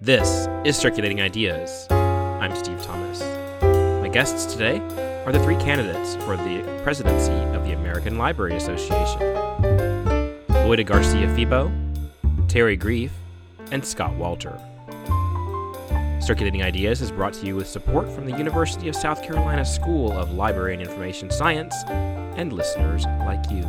This is Circulating Ideas. I'm Steve Thomas. My guests today are the three candidates for the presidency of the American Library Association: Loida Garcia-Febo, Terry Grief, and Scott Walter. Circulating Ideas is brought to you with support from the University of South Carolina School of Library and Information Science and listeners like you.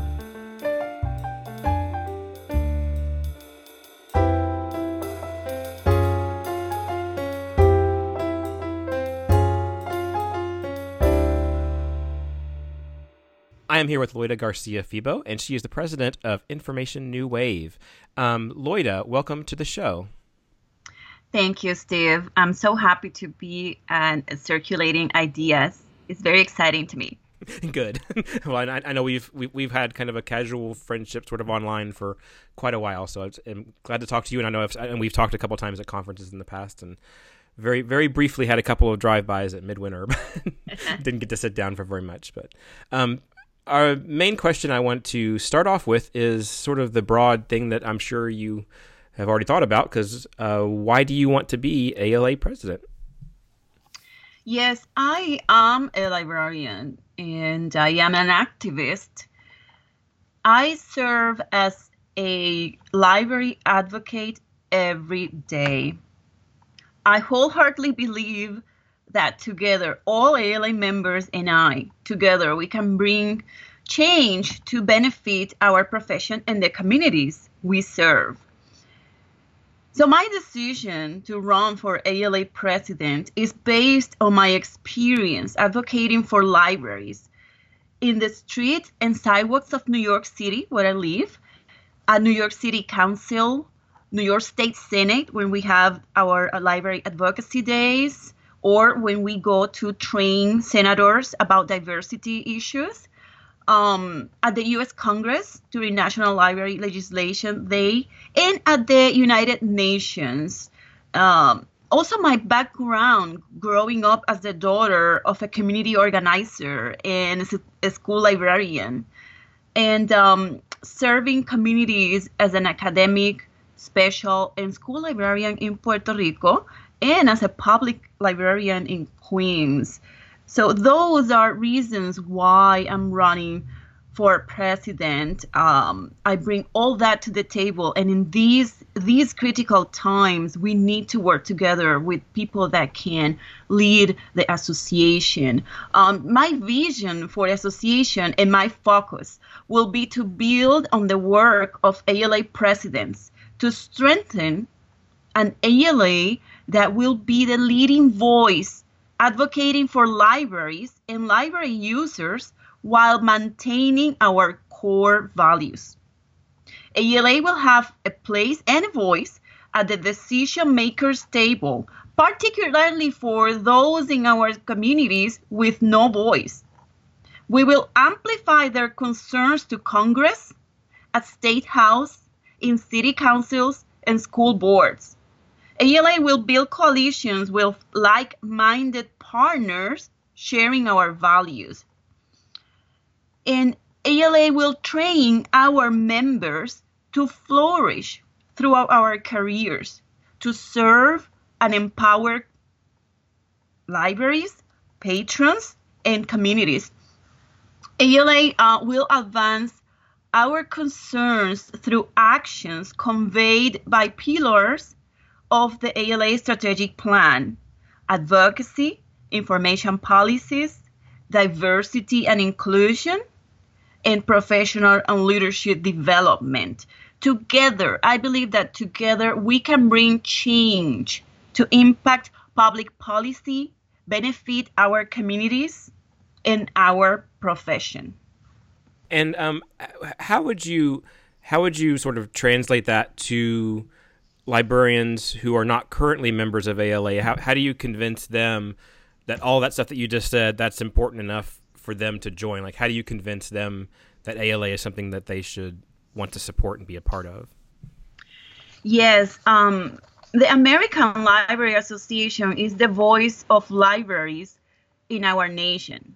I am here with Loida Garcia-Febo, and she is the president of Information New Wave. Loida, welcome to the show. Thank you, Steve. I'm so happy to be Circulating Ideas. It's very exciting to me. Good. Well, I know we've had kind of a casual friendship sort of online for quite a while, so I'm glad to talk to you. And I know and we've talked a couple times at conferences in the past, and very, very briefly had a couple of drive-bys at Midwinter, but didn't get to sit down for very much. But our main question I want to start off with is sort of the broad thing that I'm sure you have already thought about, because why do you want to be ALA president? Yes, I am a librarian and I am an activist. I serve as a library advocate every day. I wholeheartedly believe that together, all ALA members and I, together, we can bring change to benefit our profession and the communities we serve. So my decision to run for ALA president is based on my experience advocating for libraries in the streets and sidewalks of New York City, where I live, at New York City Council, New York State Senate, when we have our library advocacy days, or when we go to train senators about diversity issues, at the U.S. Congress during National Library Legislation Day, and at the United Nations. Also, my background growing up as the daughter of a community organizer and a school librarian, and serving communities as an academic, special, and school librarian in Puerto Rico, and as a public librarian in Queens. So those are reasons why I'm running for president. I bring all that to the table. And in these critical times, we need to work together with people that can lead the association. My vision for the association and my focus will be to build on the work of ALA presidents to strengthen an ALA that will be the leading voice advocating for libraries and library users while maintaining our core values. ALA will have a place and a voice at the decision makers table, particularly for those in our communities with no voice. We will amplify their concerns to Congress, at State House, in city councils, and school boards. ALA will build coalitions with like-minded partners sharing our values. And ALA will train our members to flourish throughout our careers, to serve and empower libraries, patrons, and communities. ALA will advance our concerns through actions conveyed by pillars of the ALA strategic plan: advocacy, information policies, diversity and inclusion, and professional and leadership development. Together, I believe that together we can bring change to impact public policy, benefit our communities, and our profession. And how would you sort of translate that to librarians who are not currently members of ALA? How do you convince them that all that stuff that you just said, that's important enough for them to join? Like, how do you convince them that ALA is something that they should want to support and be a part of? Yes, the American Library Association is the voice of libraries in our nation.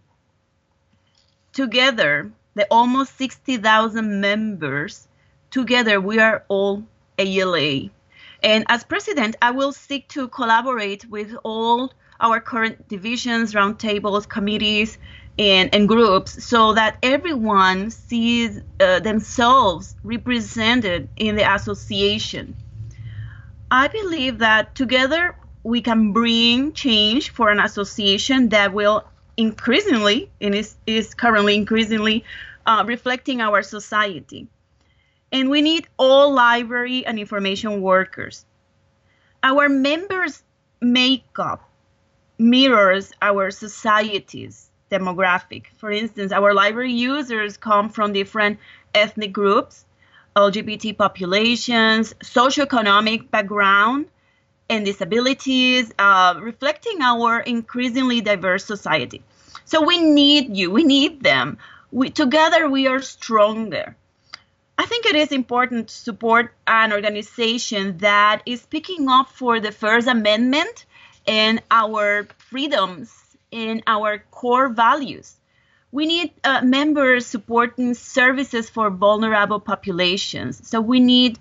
Together, the almost 60,000 members, together we are all ALA. And as president, I will seek to collaborate with all our current divisions, roundtables, committees, and groups so that everyone sees themselves represented in the association. I believe that together we can bring change for an association that will increasingly, and is currently increasingly, reflecting our society. And we need all library and information workers. Our members' makeup mirrors our society's demographic. For instance, our library users come from different ethnic groups, LGBT populations, socioeconomic background, and disabilities, reflecting our increasingly diverse society. So we need you, we need them. Together we are stronger. I think it is important to support an organization that is speaking up for the First Amendment and our freedoms and our core values. We need members supporting services for vulnerable populations. So we need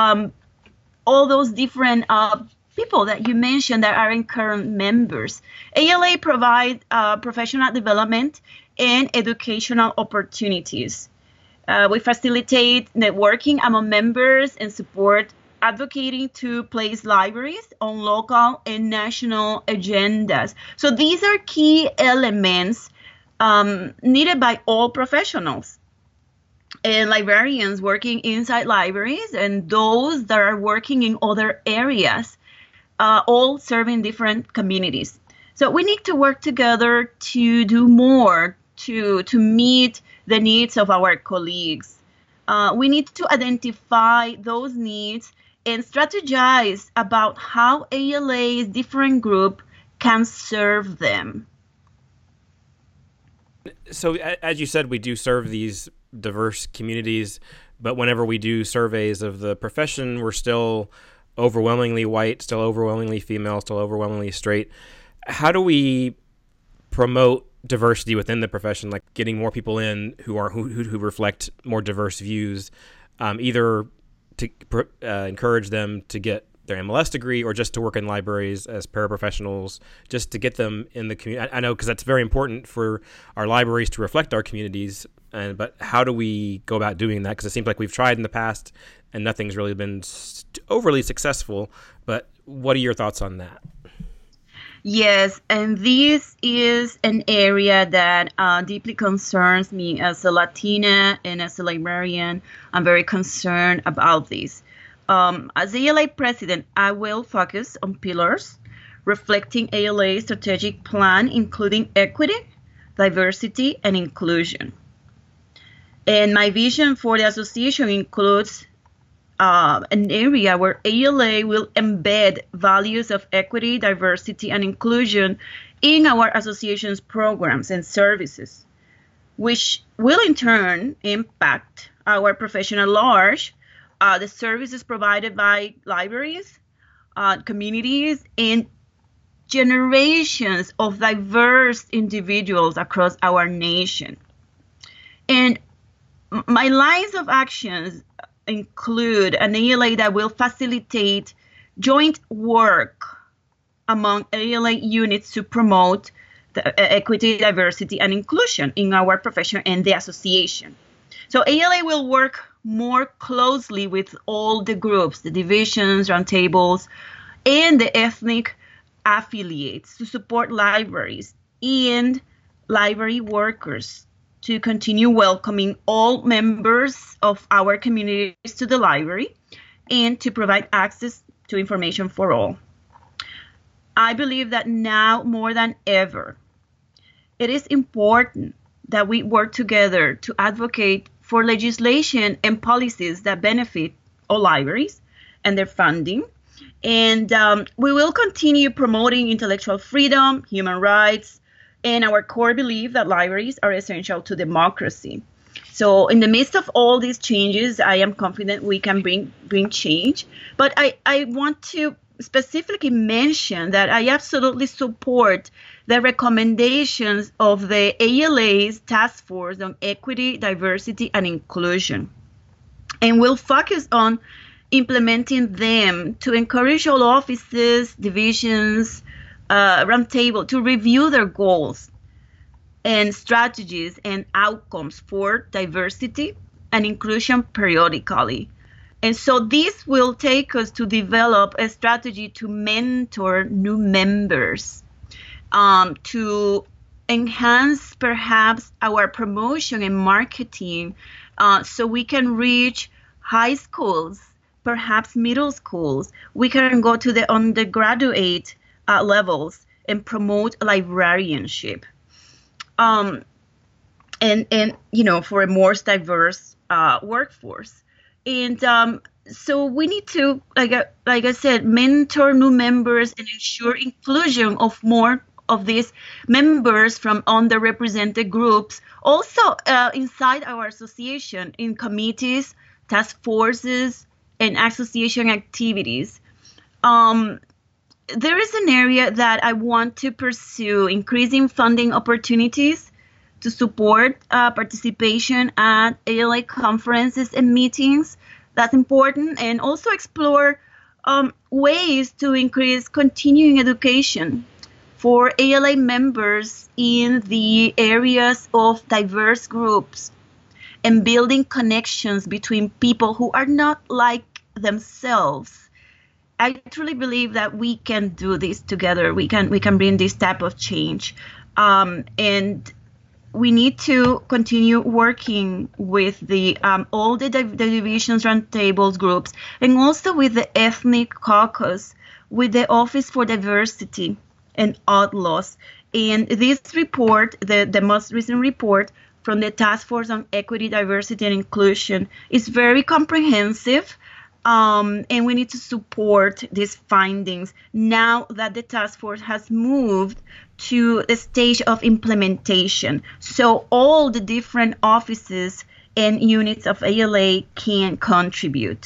all those different people that you mentioned that are in current members. ALA provide professional development and educational opportunities. We facilitate networking among members and support advocating to place libraries on local and national agendas. So these are key elements needed by all professionals and librarians working inside libraries and those that are working in other areas, all serving different communities. So we need to work together to do more to meet the needs of our colleagues. We need to identify those needs and strategize about how ALA's different group can serve them. So, as you said, we do serve these diverse communities, but whenever we do surveys of the profession, we're still overwhelmingly white, still overwhelmingly female, still overwhelmingly straight. How do we promote diversity within the profession, like getting more people in who reflect more diverse views, either to encourage them to get their MLS degree or just to work in libraries as paraprofessionals, just to get them in the community? I know because that's very important for our libraries to reflect our communities, but how do we go about doing that? Because it seems like we've tried in the past and nothing's really been overly successful, but what are your thoughts on that? Yes, and this is an area that deeply concerns me as a Latina and as a librarian. I'm very concerned about this. As ALA president, I will focus on pillars reflecting ALA's strategic plan, including equity, diversity, and inclusion. And my vision for the association includes an area where ALA will embed values of equity, diversity, and inclusion in our association's programs and services, which will in turn impact our profession at large, the services provided by libraries, communities, and generations of diverse individuals across our nation. And my lines of actions include an ALA that will facilitate joint work among ALA units to promote the equity, diversity, and inclusion in our profession and the association. So ALA will work more closely with all the groups, the divisions, roundtables, and the ethnic affiliates to support libraries and library workers to continue welcoming all members of our communities to the library and to provide access to information for all. I believe that now more than ever, it is important that we work together to advocate for legislation and policies that benefit all libraries and their funding. And we will continue promoting intellectual freedom, human rights, and our core belief that libraries are essential to democracy. So in the midst of all these changes, I am confident we can bring change. But I want to specifically mention that I absolutely support the recommendations of the ALA's Task Force on Equity, Diversity, and Inclusion. And we'll focus on implementing them to encourage all offices, divisions, roundtable to review their goals and strategies and outcomes for diversity and inclusion periodically. And so this will take us to develop a strategy to mentor new members, to enhance perhaps our promotion and marketing, so we can reach high schools, perhaps middle schools. We can go to the undergraduate levels and promote librarianship. And for a more diverse workforce. And so we need to, like I said, mentor new members and ensure inclusion of more of these members from underrepresented groups. Also inside our association, in committees, task forces, and association activities. There is an area that I want to pursue, increasing funding opportunities to support participation at ALA conferences and meetings. That's important. And also explore ways to increase continuing education for ALA members in the areas of diverse groups, and building connections between people who are not like themselves. I truly believe that we can do this together. We can bring this type of change, and we need to continue working with the all the divisions, roundtables, groups, and also with the ethnic caucus, with the Office for Diversity and Outlaws. And this report, the most recent report from the Task Force on Equity, Diversity, and Inclusion, is very comprehensive. And we need to support these findings now that the task force has moved to the stage of implementation. So all the different offices and units of ALA can contribute.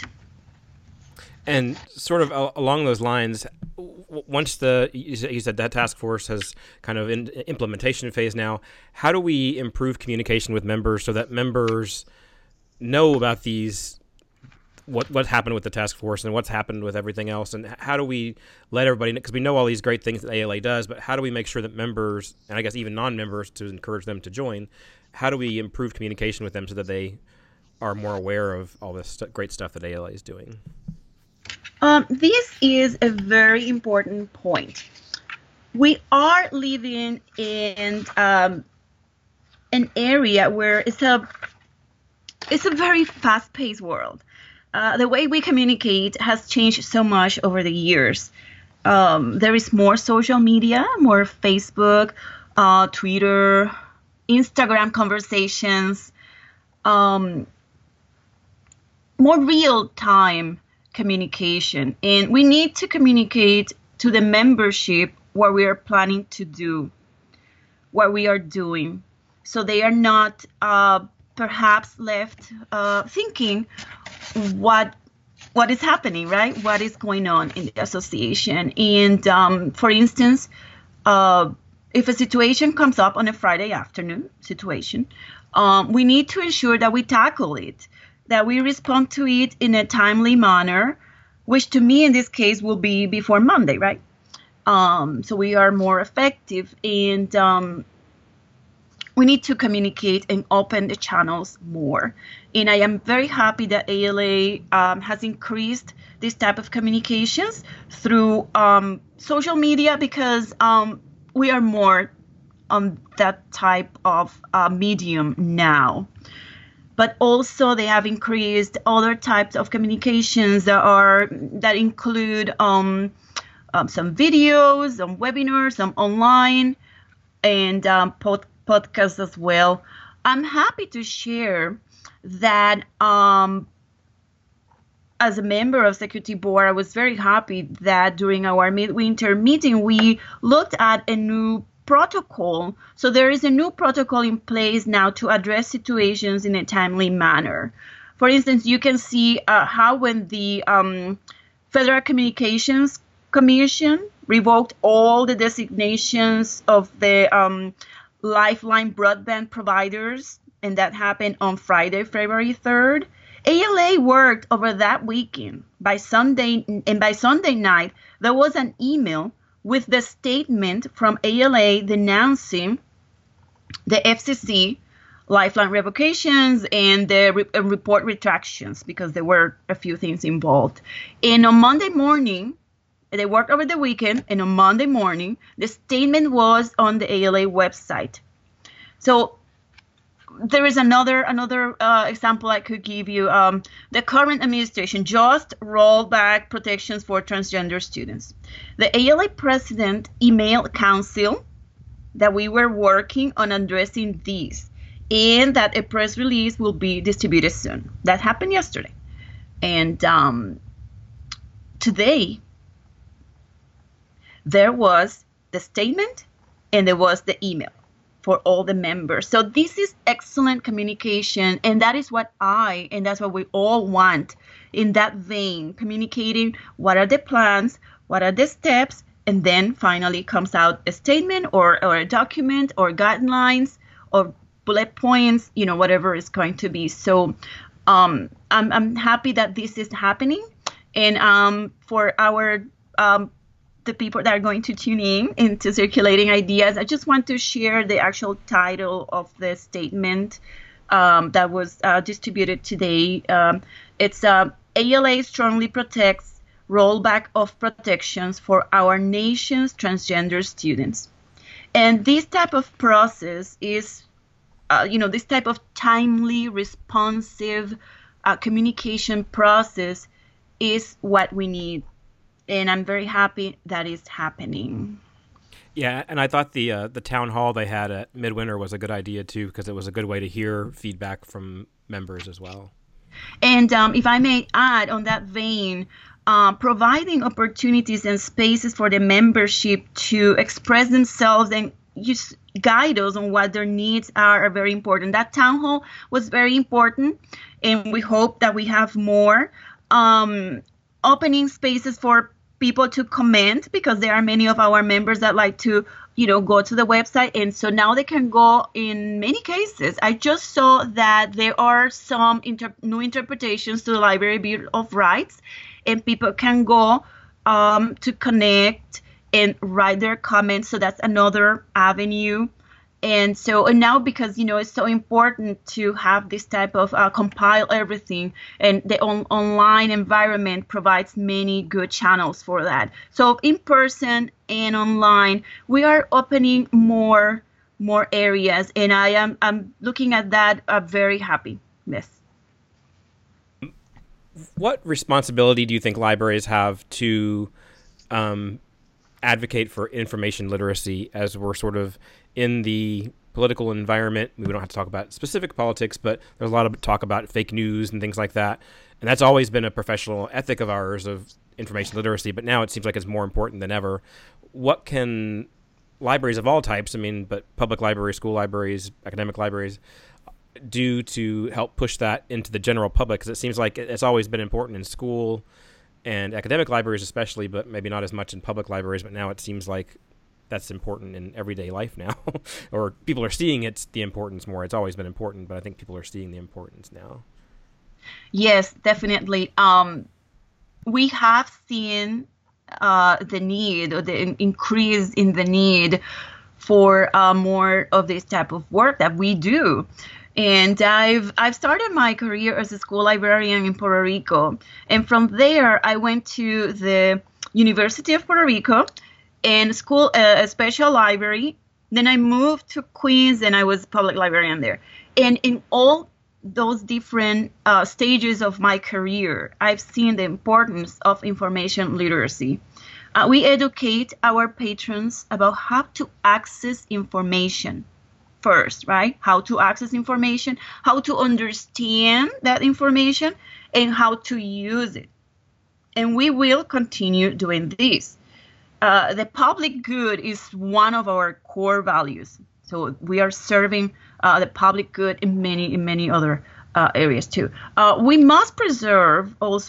And sort of along those lines, once you said that task force has kind of in implementation phase now, how do we improve communication with members so that members know about these, what happened with the task force and what's happened with everything else, and how do we let everybody know, because we know all these great things that ALA does, but how do we make sure that members, and I guess even non-members, to encourage them to join, how do we improve communication with them so that they are more aware of all this great stuff that ALA is doing? This is a very important point. We are living in an area where it's a very fast-paced world. The way we communicate has changed so much over the years. There is more social media, more Facebook, Twitter, Instagram conversations, more real-time communication. And we need to communicate to the membership what we are planning to do, what we are doing, so they are not perhaps left thinking what is happening, right? What is going on in the association? And for instance, if a situation comes up on a Friday afternoon situation, we need to ensure that we tackle it, that we respond to it in a timely manner, which to me in this case will be before Monday, right? So we are more effective, and we need to communicate and open the channels more. And I am very happy that ALA has increased this type of communications through social media, because we are more on that type of medium now. But also they have increased other types of communications that include some videos, some webinars, some online, and podcasts as well. I'm happy to share that as a member of Security Board, I was very happy that during our midwinter meeting, we looked at a new protocol. So there is a new protocol in place now to address situations in a timely manner. For instance, you can see how when the Federal Communications Commission revoked all the designations of the Lifeline broadband providers, and that happened on Friday, February 3rd. ALA worked over that weekend. By Sunday night, there was an email with the statement from ALA denouncing the FCC lifeline revocations and the report retractions, because there were a few things involved. And on Monday morning, they worked over the weekend, and on Monday morning, the statement was on the ALA website. So there is another example I could give you. The current administration just rolled back protections for transgender students. The ALA president emailed council that we were working on addressing these, and that a press release will be distributed soon. That happened yesterday. And today, there was the statement and there was the email for all the members. So this is excellent communication, and that is what that's what we all want in that vein, communicating what are the plans, what are the steps, and then finally comes out a statement or a document or guidelines or bullet points, whatever it's going to be. So I'm happy that this is happening. And for the people that are going to tune in into Circulating Ideas, I just want to share the actual title of the statement that was distributed today. It's ALA strongly protects rollback of protections for our nation's transgender students. And this type of process is, this type of timely, responsive communication process is what we need. And I'm very happy that is happening. Yeah, and I thought the town hall they had at Midwinter was a good idea too, because it was a good way to hear feedback from members as well. And if I may add on that vein, providing opportunities and spaces for the membership to express themselves and just guide us on what their needs are very important. That town hall was very important, and we hope that we have more opening spaces for people to comment, because there are many of our members that like to go to the website, and so now they can go. In many cases, I just saw that there are some new interpretations to the Library Bill of Rights, and people can go to connect and write their comments. So that's another avenue. And now, because it's so important to have this type of compile everything, and the online environment provides many good channels for that. So in person and online, we are opening more areas, and I'm looking at that very happy. Yes. What responsibility do you think libraries have to advocate for information literacy as we're sort of in the political environment? We don't have to talk about specific politics, but there's a lot of talk about fake news and things like that. And that's always been a professional ethic of ours, of information literacy, but now it seems like it's more important than ever. What can libraries of all types, but public libraries, school libraries, academic libraries, do to help push that into the general public? Because it seems like it's always been important in school and academic libraries especially, but maybe not as much in public libraries. But now it seems like that's important in everyday life now, or people are seeing the importance more. It's always been important, but I think people are seeing the importance now. Yes, definitely. We have seen the need, or the increase in the need for more of this type of work that we do. And I've started my career as a school librarian in Puerto Rico. And from there, I went to the University of Puerto Rico and a special library. Then I moved to Queens, and I was public librarian there. And in all those different stages of my career, I've seen the importance of information literacy. We educate our patrons about how to access information first, right? How to access information, how to understand that information, and how to use it. And we will continue doing this. The public good is one of our core values. So we are serving the public good in many other areas too. We must preserve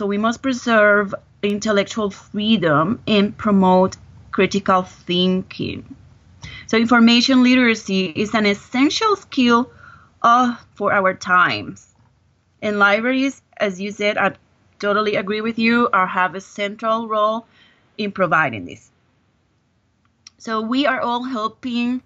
intellectual freedom and promote critical thinking. So information literacy is an essential skill for our times. And libraries, as you said, I totally agree with you, have a central role in providing this. So we are all helping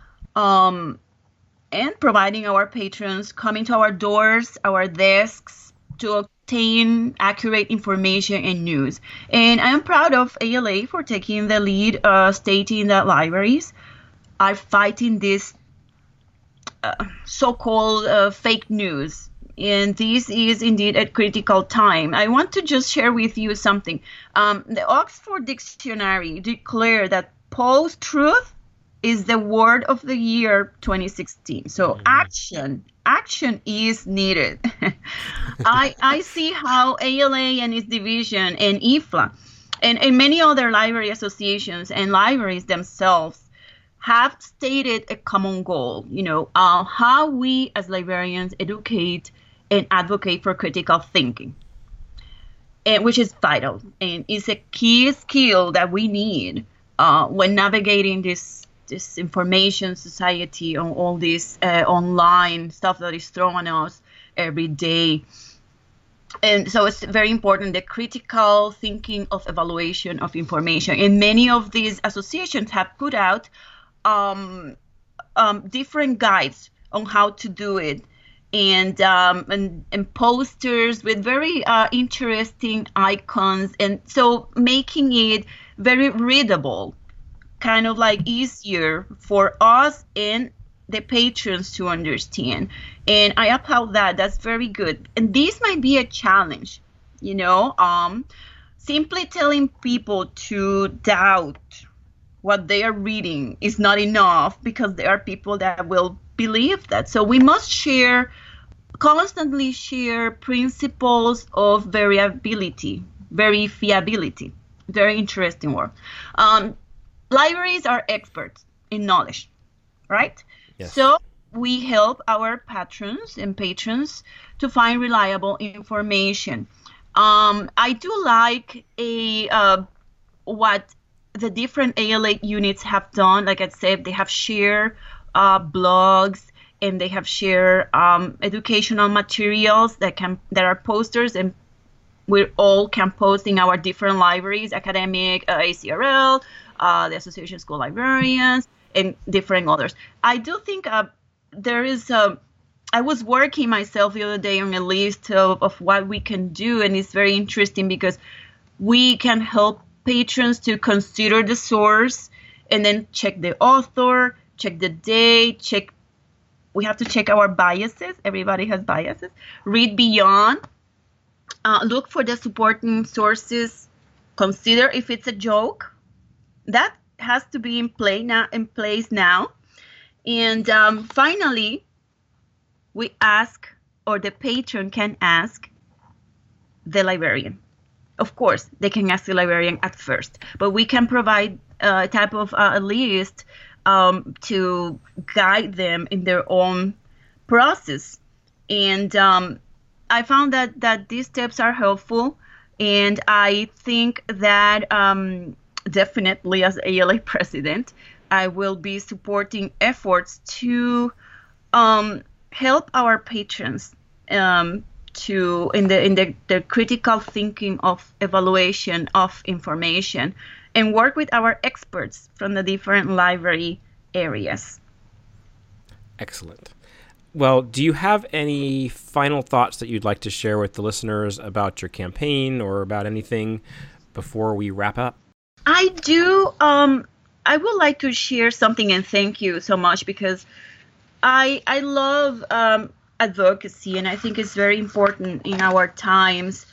and providing our patrons coming to our doors, our desks to obtain accurate information and news. And I'm proud of ALA for taking the lead, stating that libraries are fighting this so-called fake news. And this is indeed a critical time. I want to just share with you something. The Oxford Dictionary declared that post-truth is the word of the year 2016. So action is needed. I see how ALA and its division and IFLA and many other library associations and libraries themselves have stated a common goal, how we as librarians educate and advocate for critical thinking, and which is vital and is a key skill that we need when navigating this information society on all this online stuff that is thrown at us every day. And so it's very important, the critical thinking of evaluation of information. And many of these associations have put out different guides on how to do it, and posters with very interesting icons, and so making it very readable, kind of like easier for us and the patrons to understand. And I applaud that. That's very good. And this might be a challenge, simply telling people to doubt what they are reading is not enough, because there are people that will believe that. So we must constantly share principles of verifiability. Very interesting word. Libraries are experts in knowledge, right? Yes. So we help our patrons and patrons to find reliable information. I do like what the different ALA units have done. Like I said, they have shared blogs, and they have shared educational materials that are posters, and we all can post in our different libraries, academic, ACRL, the Association of School Librarians, and different others. I do think there is I was working myself the other day on a list of what we can do, and it's very interesting because we can help patrons to consider the source and then check the author, check the date, we have to check our biases. Everybody has biases. Read beyond, look for the supporting sources, consider if it's a joke. That has to be in place now. And finally, we ask, or the patron can ask the librarian. Of course, they can ask the librarian at first, but we can provide a type of a list to guide them in their own process. And I found that these steps are helpful, and I think that definitely as ALA president, I will be supporting efforts to help our patrons in the critical thinking of evaluation of information, and work with our experts from the different library areas. Excellent. Well, do you have any final thoughts that you'd like to share with the listeners about your campaign or about anything before we wrap up? I do. I would like to share something, and thank you so much, because I love advocacy, and I think it's very important in our times.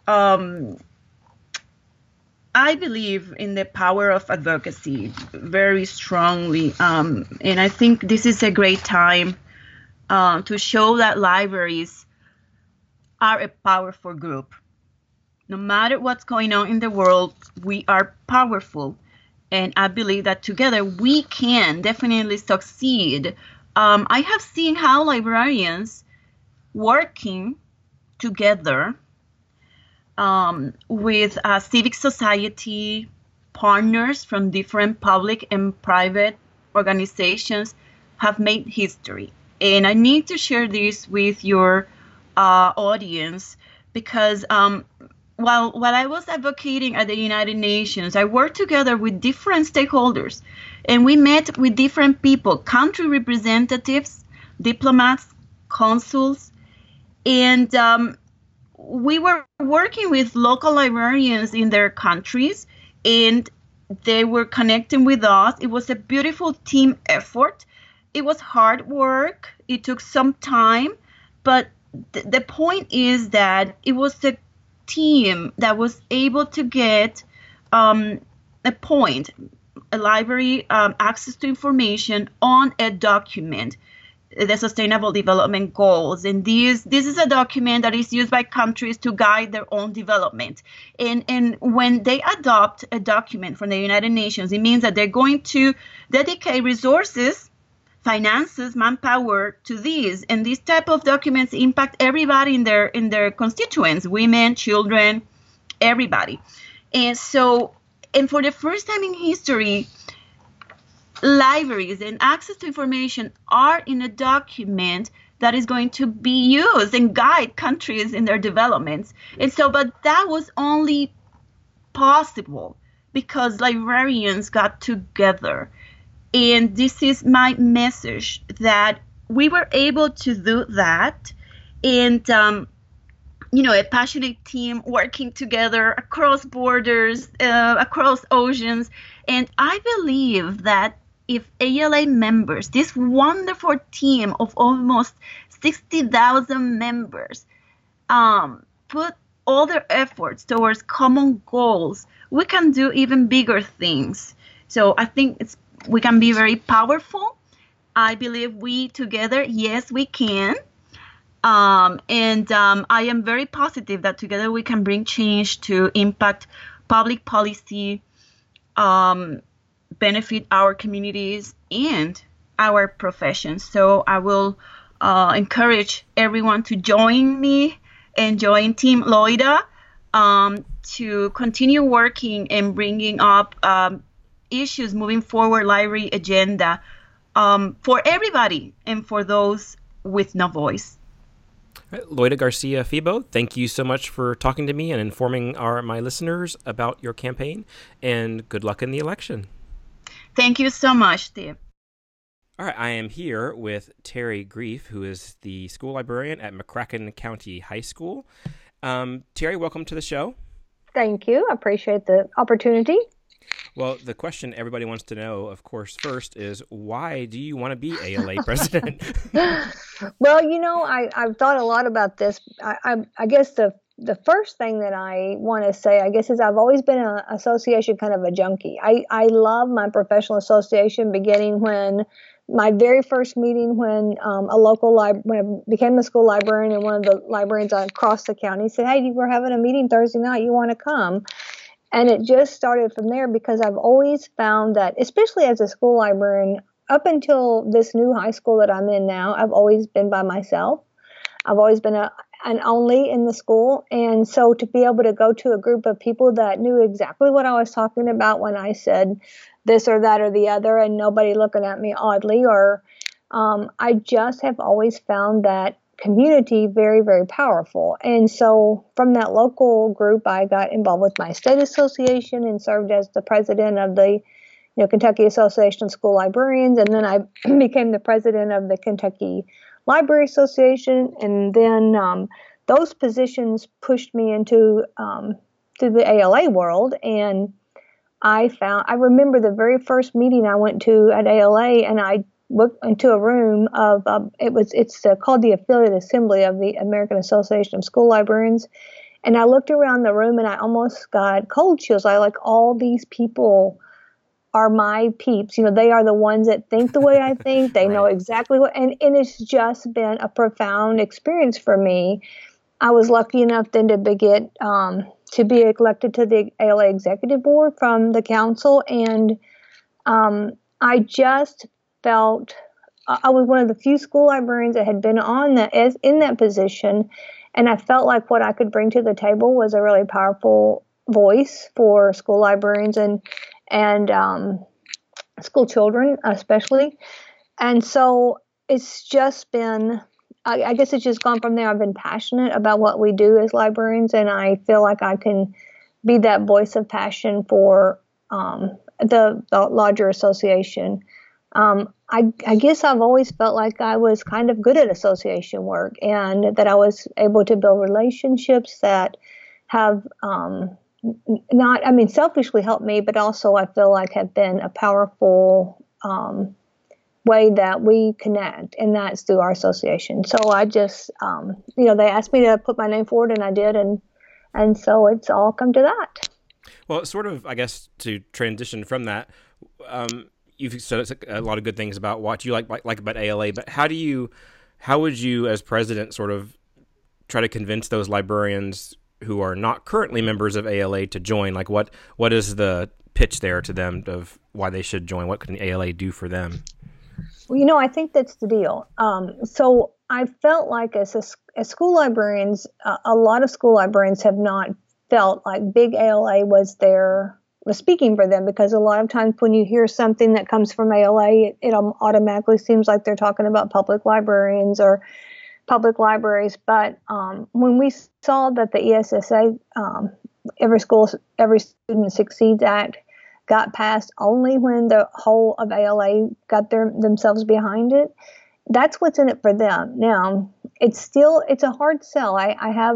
I believe in the power of advocacy very strongly, and I think this is a great time to show that libraries are a powerful group. No matter what's going on in the world, we are powerful, and I believe that together we can definitely succeed. I have seen how librarians working together with civic society partners from different public and private organizations have made history. And I need to share this with your audience because while I was advocating at the United Nations, I worked together with different stakeholders, and we met with different people, country representatives, diplomats, consuls, and we were working with local librarians in their countries, and they were connecting with us. It was a beautiful team effort. It was hard work. It took some time, but the point is that it was a team that was able to get a point, a library access to information on a document, the Sustainable Development Goals. And this is a document that is used by countries to guide their own development. And when they adopt a document from the United Nations, it means that they're going to dedicate resources, finances, manpower to these. And these type of documents impact everybody in their constituents, women, children, everybody. And so, and for the first time in history, libraries and access to information are in a document that is going to be used and guide countries in their developments. And so, but that was only possible because librarians got together. And this is my message, that we were able to do that. And, a passionate team working together across borders, across oceans. And I believe that if ALA members, this wonderful team of almost 60,000 members, put all their efforts towards common goals, we can do even bigger things. So I think we can be very powerful. I believe we together, yes, we can. And I am very positive that together we can bring change to impact public policy, benefit our communities and our professions. So I will encourage everyone to join me and join Team Loida to continue working and bringing up issues moving forward library agenda for everybody and for those with no voice. Loida Garcia Febo, thank you so much for talking to me and informing my listeners about your campaign, and good luck in the election. Thank you so much, Steve. All right, I am here with Terry Grief, who is the school librarian at McCracken County High School. Terry, welcome to the show. Thank you. I appreciate the opportunity. Well, the question everybody wants to know, of course, first is, why do you want to be ALA president? Well, I've thought a lot about this. I guess the first thing that I want to say, I guess, is I've always been an association kind of a junkie. I love my professional association, beginning when my very first meeting when when I became a school librarian, and one of the librarians across the county said, "Hey, we're having a meeting Thursday night. You want to come?" And it just started from there, because I've always found that, especially as a school librarian, up until this new high school that I'm in now, I've always been by myself. I've always been an only in the school. And so to be able to go to a group of people that knew exactly what I was talking about when I said this or that or the other, and nobody looking at me oddly, or I just have always found that community very, very powerful. And so from that local group, I got involved with my state association and served as the president of the Kentucky Association of School Librarians. And then I became the president of the Kentucky Library Association. And then those positions pushed me into to the ALA world. And I remember the very first meeting I went to at ALA, and I looked into a room of it's called the Affiliate Assembly of the American Association of School Librarians, and I looked around the room and I almost got cold chills. I like, all these people are my peeps. They are the ones that think the way I think. They know exactly what, and it's just been a profound experience for me. I was lucky enough then to be elected to the ALA Executive Board from the council, and I just felt I was one of the few school librarians that had been in that position, and I felt like what I could bring to the table was a really powerful voice for school librarians and school children especially. And so it's just been I guess it's just gone from there. I've been passionate about what we do as librarians, and I feel like I can be that voice of passion for the larger association. I guess I've always felt like I was kind of good at association work, and that I was able to build relationships that have not, I mean, selfishly helped me, but also I feel like have been a powerful way that we connect, and that's through our association. So I just, they asked me to put my name forward, and I did, and so it's all come to that. Well, sort of, I guess, to transition from that, you've said a lot of good things about what you like about ALA, but how would you, as president, sort of try to convince those librarians who are not currently members of ALA to join? Like, what is the pitch there to them of why they should join? What can the ALA do for them? Well, I think that's the deal. So I felt like as school librarians, a lot of school librarians have not felt like big ALA was speaking for them, because a lot of times when you hear something that comes from ALA, it automatically seems like they're talking about public librarians or public libraries. But when we saw that the ESSA, Every Student Succeeds Act, got passed only when the whole of ALA got themselves behind it, that's what's in it for them. Now, it's a hard sell. I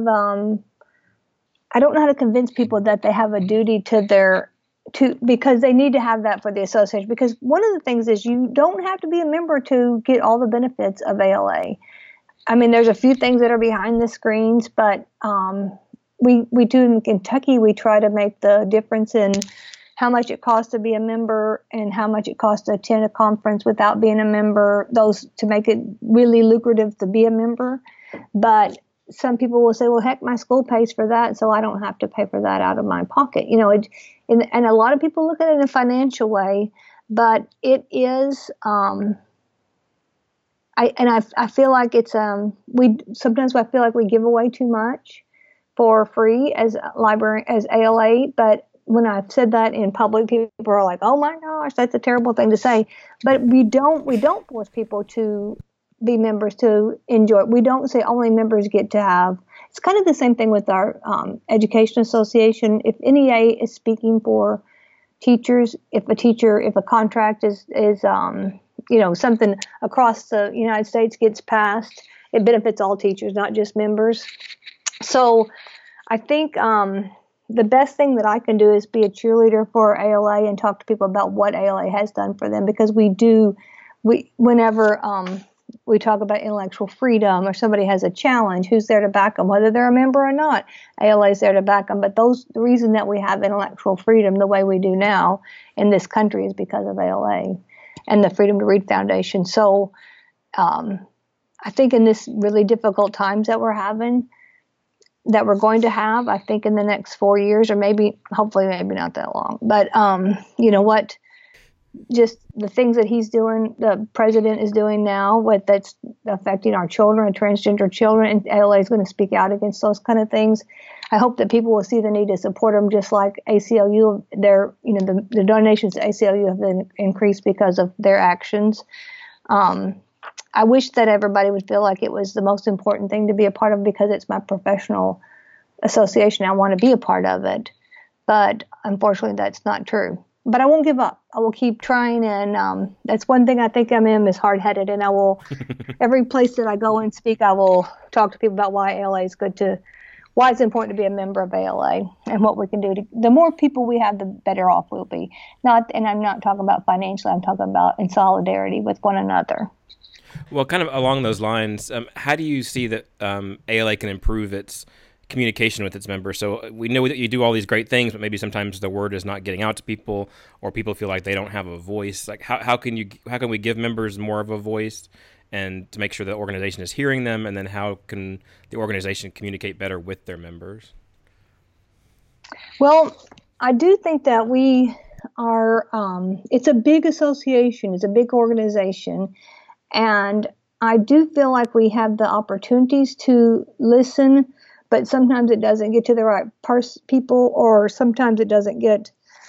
don't know how to convince people that they have a duty because they need to have that for the association. Because one of the things is you don't have to be a member to get all the benefits of ALA. I mean, there's a few things that are behind the screens, but we do in Kentucky, we try to make the difference in how much it costs to be a member and how much it costs to attend a conference without being a member, those to make it really lucrative to be a member. But some people will say, well, heck, my school pays for that, so I don't have to pay for that out of my pocket. And a lot of people look at it in a financial way, but it is, I feel like it's, sometimes I feel like we give away too much for free as ALA, but when I've said that in public, people are like, "Oh my gosh, that's a terrible thing to say." But we don't force people to be members to enjoy it. We don't say only members get to have. It's kind of the same thing with our education association. If NEA is speaking for teachers, if a contract is something across the United States gets passed, it benefits all teachers, not just members. So I think the best thing that I can do is be a cheerleader for ALA and talk to people about what ALA has done for them, because whenever we talk about intellectual freedom or somebody has a challenge, who's there to back them, whether they're a member or not, ALA is there to back them. But the reason that we have intellectual freedom the way we do now in this country is because of ALA and the Freedom to Read Foundation. So I think in this really difficult times that we're going to have, I think in the next 4 years, or hopefully not that long. But just the things that he's doing, the president is doing now, that's affecting our children, transgender children, and ALA is going to speak out against those kind of things. I hope that people will see the need to support them, just like ACLU. The donations to ACLU have been increased because of their actions. I wish that everybody would feel like it was the most important thing to be a part of, because it's my professional association. I want to be a part of it. But unfortunately, that's not true. But I won't give up. I will keep trying. And that's one thing I think I'm in, is hard-headed. And I will, every place that I go and speak, I will talk to people about why ALA is why it's important to be a member of ALA and what we can do. The more people we have, the better off we'll be. And I'm not talking about financially. I'm talking about in solidarity with one another. Well, kind of along those lines, how do you see that ALA can improve its communication with its members? So we know that you do all these great things, but maybe sometimes the word is not getting out to people, or people feel like they don't have a voice. Like how can we give members more of a voice, and to make sure the organization is hearing them, and then how can the organization communicate better with their members? Well, I do think that we are. It's a big association. It's a big organization. And I do feel like we have the opportunities to listen, but sometimes it doesn't get to the right people, or sometimes it doesn't get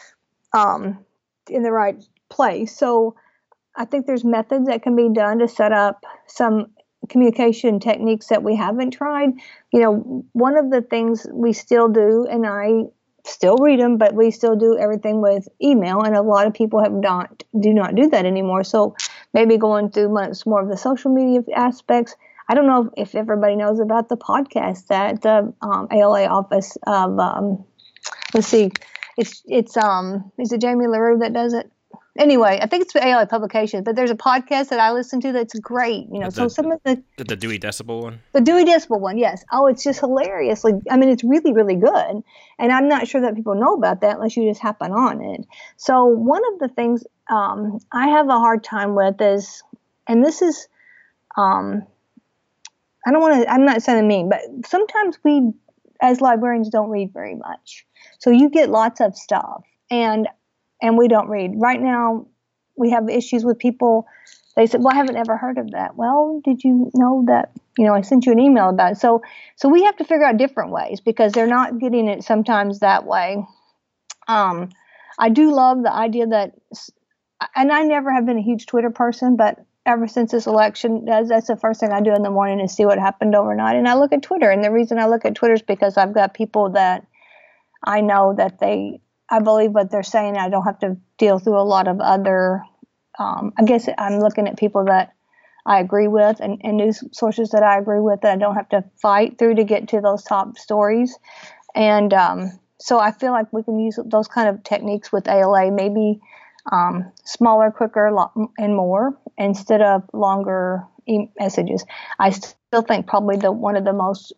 in the right place. So I think there's methods that can be done to set up some communication techniques that we haven't tried. One of the things we still do, and I still read them, but we still do everything with email, and a lot of people do not do that anymore. So maybe going through much more of the social media aspects. I don't know if everybody knows about the podcast that the ALA office of let's see, it's is it Jamie LaRue that does it? Anyway, I think it's the ALA publication, but there's a podcast that I listen to that's great. So some of the Dewey Decibel one. The Dewey Decibel one, yes. Oh, it's just hilariously. I mean, it's really, really good, and I'm not sure that people know about that unless you just happen on it. So one of the things I have a hard time with is, and this is, I'm not saying mean, but sometimes we, as librarians, don't read very much. So you get lots of stuff, and we don't read. Right now, we have issues with people. They said, well, I haven't ever heard of that. Well, did you know that, I sent you an email about it. So we have to figure out different ways because they're not getting it sometimes that way. I do love the idea that, and I never have been a huge Twitter person, but ever since this election, that's the first thing I do in the morning is see what happened overnight. And I look at Twitter. And the reason I look at Twitter is because I've got people that I know that I believe what they're saying. I don't have to deal through a lot of other, I guess I'm looking at people that I agree with and news sources that I agree with that I don't have to fight through to get to those top stories. And so I feel like we can use those kind of techniques with ALA, maybe smaller, quicker, and more instead of longer messages. I still think probably one of the most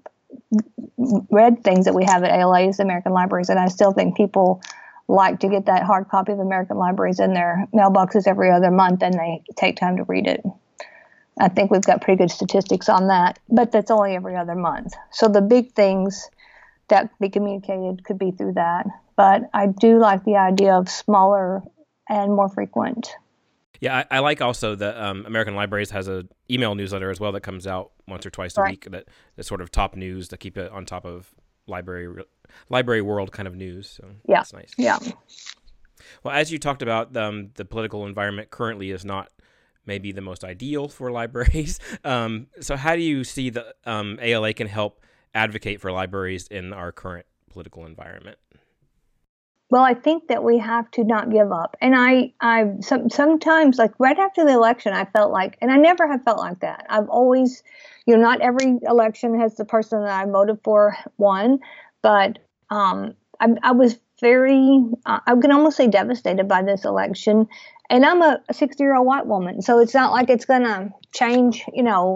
read things that we have at ALA is American Libraries, and I still think people like to get that hard copy of American Libraries in their mailboxes every other month, and they take time to read it. I think we've got pretty good statistics on that, but that's only every other month. So the big things that be communicated could be through that, but I do like the idea of smaller and more frequent. Yeah, I like also that American Libraries has a email newsletter as well that comes out once or twice a week. That's sort of top news to keep it on top of library world kind of news. So yeah, that's nice. Yeah. Well, as you talked about, the political environment currently is not maybe the most ideal for libraries. So how do you see that ALA can help advocate for libraries in our current political environment? Well, I think that we have to not give up. And sometimes, like right after the election, I felt like, and I never have felt like that. I've always, not every election has the person that I voted for won, but I was very, I can almost say devastated by this election. And I'm a 60-year-old white woman, so it's not like it's going to change,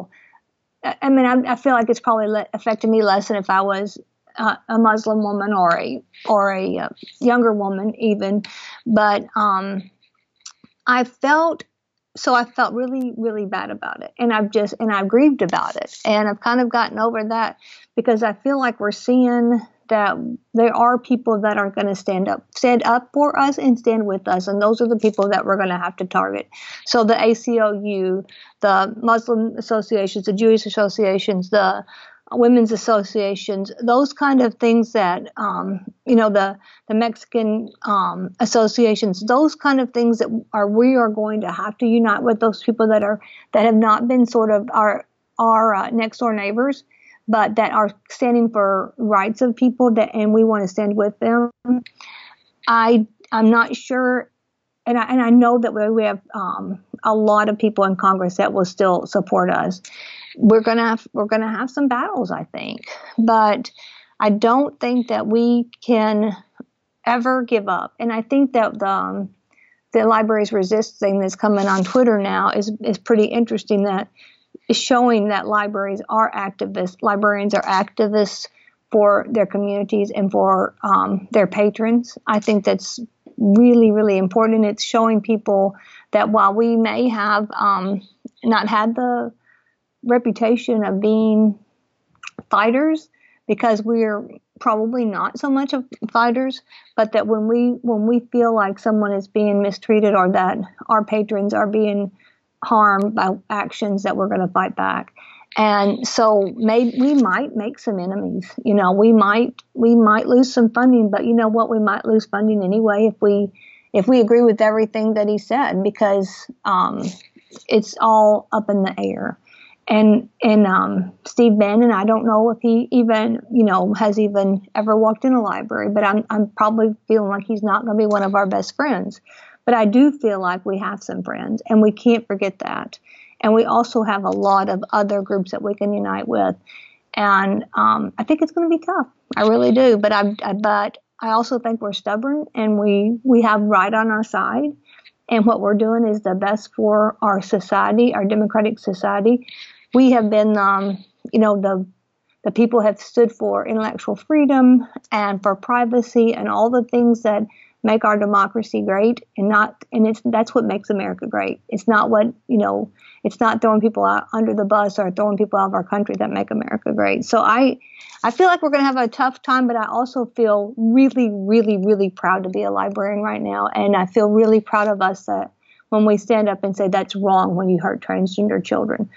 I mean, I feel like it's probably affected me less than if I was a Muslim woman or a younger woman even, but I felt really, really bad about it, and I've grieved about it, and I've kind of gotten over that because I feel like we're seeing that there are people that are going to stand up for us and stand with us, and those are the people that we're going to have to target. So the ACLU, the Muslim associations, the Jewish associations, the women's associations, those kind of things that, the Mexican associations, those kind of things that we are going to have to unite with those people that have not been sort of our next door neighbors, but that are standing for rights of people and we want to stand with them. I'm not sure, and I know that we have a lot of people in Congress that will still support us. We're gonna have some battles, I think, but I don't think that we can ever give up. And I think that the Libraries Resist thing that's coming on Twitter now is pretty interesting. That is showing that librarians are activists for their communities and for their patrons. I think that's really, really important. And it's showing people that while we may have not had the reputation of being fighters, because we're probably not so much of fighters, but that when we feel like someone is being mistreated or that our patrons are being harmed by actions, that we're going to fight back. And so we might make some enemies. We might lose some funding, but you know what? We might lose funding anyway if we agree with everything that he said, because it's all up in the air. Steve Bannon, I don't know if he even, has even ever walked in a library, but I'm probably feeling like he's not going to be one of our best friends. But I do feel like we have some friends, and we can't forget that. And we also have a lot of other groups that we can unite with. And I think it's going to be tough. I really do. But I also think we're stubborn, and we have right on our side. And what we're doing is the best for our society, our democratic society. We have been, the people have stood for intellectual freedom and for privacy and all the things that make our democracy great, that's what makes America great. It's not it's not throwing people out under the bus or throwing people out of our country that make America great. So I feel like we're going to have a tough time, but I also feel really, really, really proud to be a librarian right now. And I feel really proud of us that when we stand up and say that's wrong when you hurt transgender children,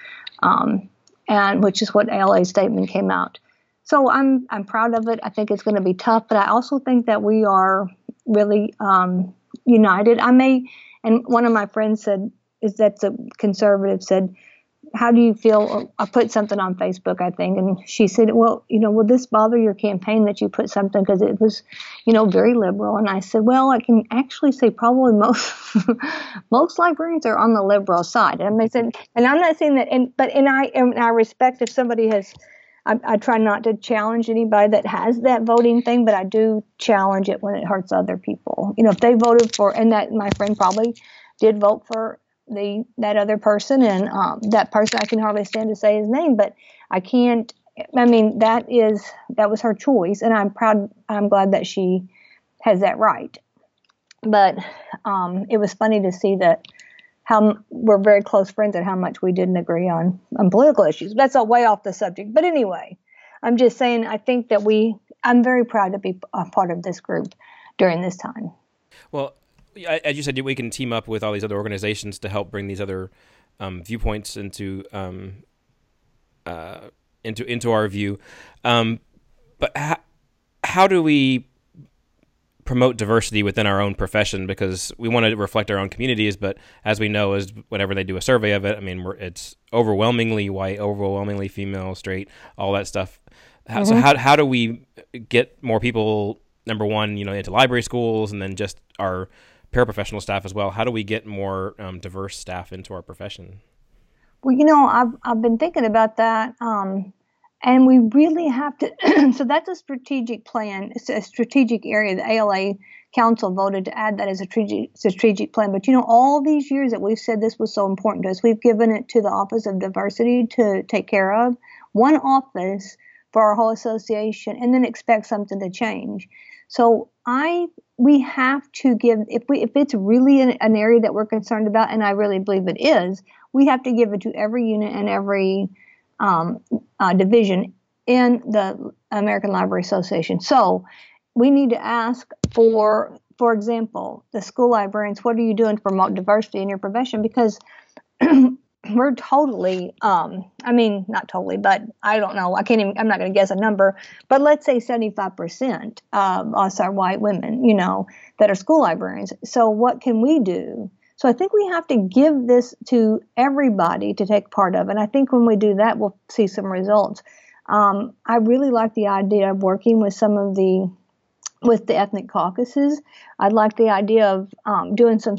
and which is what ALA's statement came out. So I'm proud of it. I think it's going to be tough, but I also think that we are really united. And one of my friends that's a conservative, said, how do you feel? I put something on Facebook, I think, and she said, well, will this bother your campaign that you put something, because it was, very liberal? And I said, well, I can actually say probably most librarians are on the liberal side. And they said, and I'm not saying that, and I respect if somebody has. I try not to challenge anybody that has that voting thing, but I do challenge it when it hurts other people. If they voted for, and that my friend probably did vote for that other person, and that person, I can hardly stand to say his name, but I can't. I mean, that was her choice, and I'm glad that she has that right. But it was funny to see that how we're very close friends and how much we didn't agree on political issues. That's a way off the subject. But anyway, I'm just saying, I think that I'm very proud to be a part of this group during this time. Well, as you said, we can team up with all these other organizations to help bring these other viewpoints into our view. But how do we promote diversity within our own profession? Because we want to reflect our own communities, but as we know, is whenever they do a survey of it, I mean, it's overwhelmingly white, overwhelmingly female, straight, all that stuff. Mm-hmm. So how do we get more people, number one, into library schools, and then just our paraprofessional staff as well? How do we get more diverse staff into our profession? Well, I've been thinking about that. And we really have to, so that's a strategic plan. It's a strategic area. The ALA Council voted to add that as a strategic plan. But, all these years that we've said this was so important to us, we've given it to the Office of Diversity to take care of, one office for our whole association, and then expect something to change. So we have to give, if it's really an area that we're concerned about, and I really believe it is, we have to give it to every unit and every division in the American Library Association. So we need to ask for example, the school librarians, what are you doing to promote diversity in your profession? Because we're totally, not totally, but I don't know. I'm not going to guess a number, but let's say 75% of us are white women, that are school librarians. So what can we do? So I think we have to give this to everybody to take part of. And I think when we do that, we'll see some results. I really like the idea of working with with the ethnic caucuses. I'd like the idea of doing some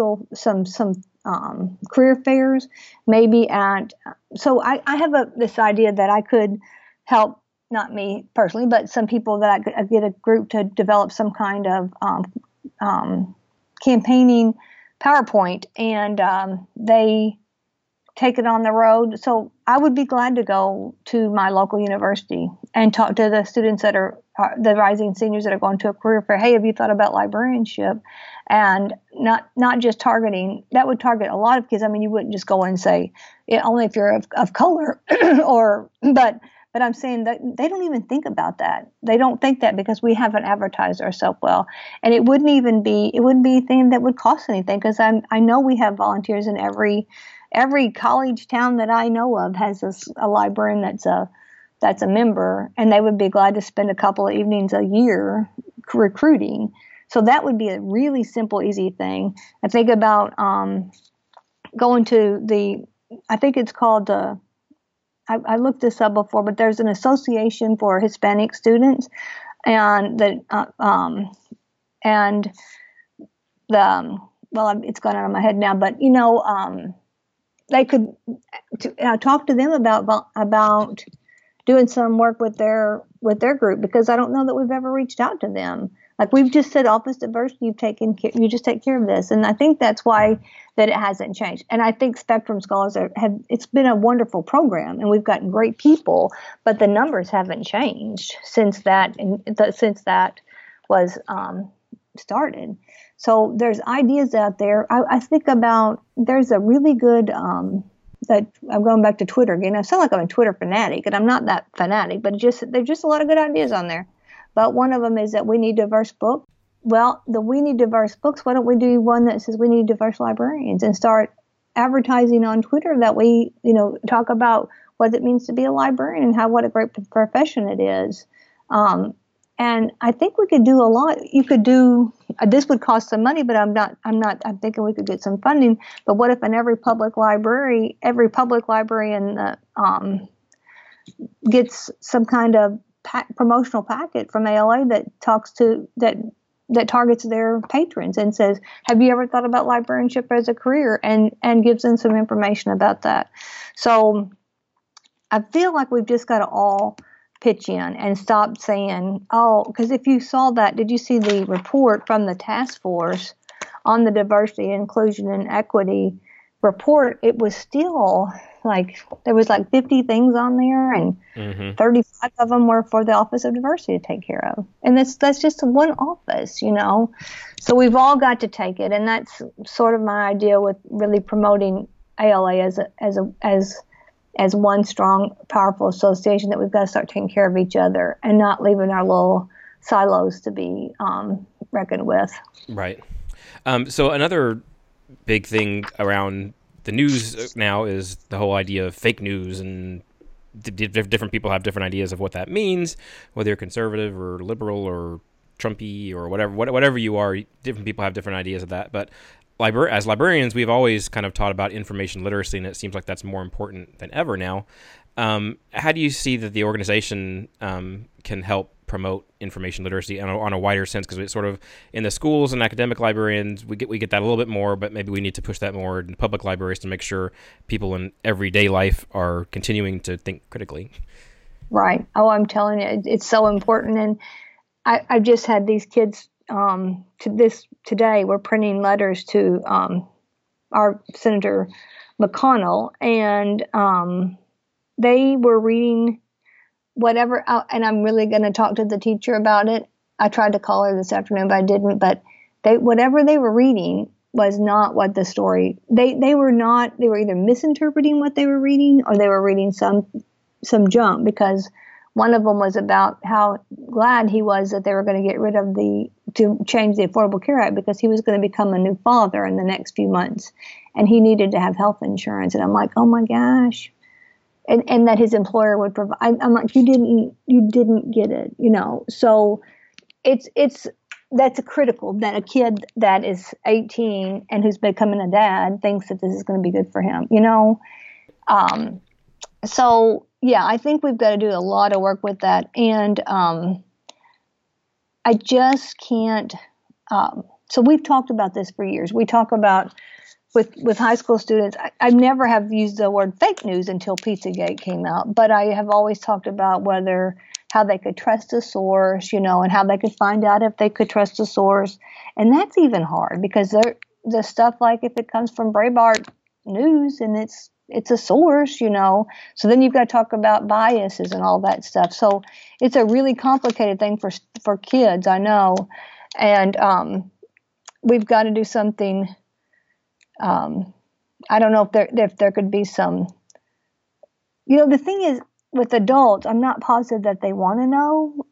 career fairs, maybe so I have this idea that I could help, not me personally, but some people that I could get a group to develop some kind of campaigning PowerPoint, and they take it on the road. So I would be glad to go to my local university and talk to the students that are the rising seniors that are going to a career fair. Hey, have you thought about librarianship? And not just targeting, that would target a lot of kids. I mean, you wouldn't just go and say only if you're of color, but I'm saying that they don't even think about that. They don't think that because we haven't advertised ourselves well. And it wouldn't be a thing that would cost anything, because I know we have volunteers in every college town that I know of has a librarian that's a member, and they would be glad to spend a couple of evenings a year recruiting. So that would be a really simple, easy thing. I think about going to I think it's called the I looked this up before, but there's an association for Hispanic students, and it's gone out of my head now, but they could talk to them about doing some work with their group, because I don't know that we've ever reached out to them. Like, we've just said, Office Diversity, you just take care of this. And I think that's why that it hasn't changed. And I think Spectrum Scholars it's been a wonderful program, and we've gotten great people, but the numbers haven't changed since that was started. So there's ideas out there. I think about, there's a really good, that I'm going back to Twitter again. I sound like I'm a Twitter fanatic, and I'm not that fanatic, but there's just a lot of good ideas on there. But one of them is that we need diverse books. Well, we need diverse books. Why don't we do one that says we need diverse librarians, and start advertising on Twitter that we, talk about what it means to be a librarian and what a great profession it is. And I think we could do a lot. You could do, this would cost some money, but I'm thinking we could get some funding. But what if in every public librarian gets some kind of promotional packet from ALA that targets their patrons and says, have you ever thought about librarianship as a career, and gives them some information about that. So I feel like we've just got to all pitch in and stop saying, because if you saw that, did you see the report from the task force on the diversity, inclusion, and equity report? It was still there was 50 things on there, and 35 of them were for the Office of Diversity to take care of. And that's just one office, So we've all got to take it, and that's sort of my idea with really promoting ALA as one strong, powerful association, that we've got to start taking care of each other and not leaving our little silos to be reckoned with. Right. So another big thing around the news now is the whole idea of fake news, and different people have different ideas of what that means, whether you're conservative or liberal or Trumpy or whatever you are. Different people have different ideas of that. But as librarians, we've always kind of taught about information literacy, and it seems like that's more important than ever now. How do you see that the organization can help promote information literacy on a wider sense? Because it's sort of in the schools and academic librarians, we get that a little bit more, but maybe we need to push that more in public libraries to make sure people in everyday life are continuing to think critically. Right. Oh, I'm telling you, it's so important. And I've just had these kids today. We're printing letters to our Senator McConnell, and they were reading whatever, and I'm really going to talk to the teacher about it. I tried to call her this afternoon, but I didn't. But whatever they were reading was not what the story. They were not. They were either misinterpreting what they were reading, or they were reading some junk, because one of them was about how glad he was that they were going to get rid of to change the Affordable Care Act, because he was going to become a new father in the next few months, and he needed to have health insurance. And I'm like, oh my gosh. And that his employer would provide. I'm like, you didn't get it, So that's critical that a kid that is 18 and who's becoming a dad thinks that this is going to be good for him, So yeah, I think we've got to do a lot of work with that, and I just can't. So we've talked about this for years. We talk about. With high school students, I never have used the word fake news until Pizzagate came out, but I have always talked about how they could trust a source, and how they could find out if they could trust a source. And that's even hard, because the stuff, like if it comes from Breitbart News and it's a source, so then you've got to talk about biases and all that stuff. So it's a really complicated thing for kids, I know. And we've got to do something. I don't know if there could be some, the thing is with adults, I'm not positive that they want to know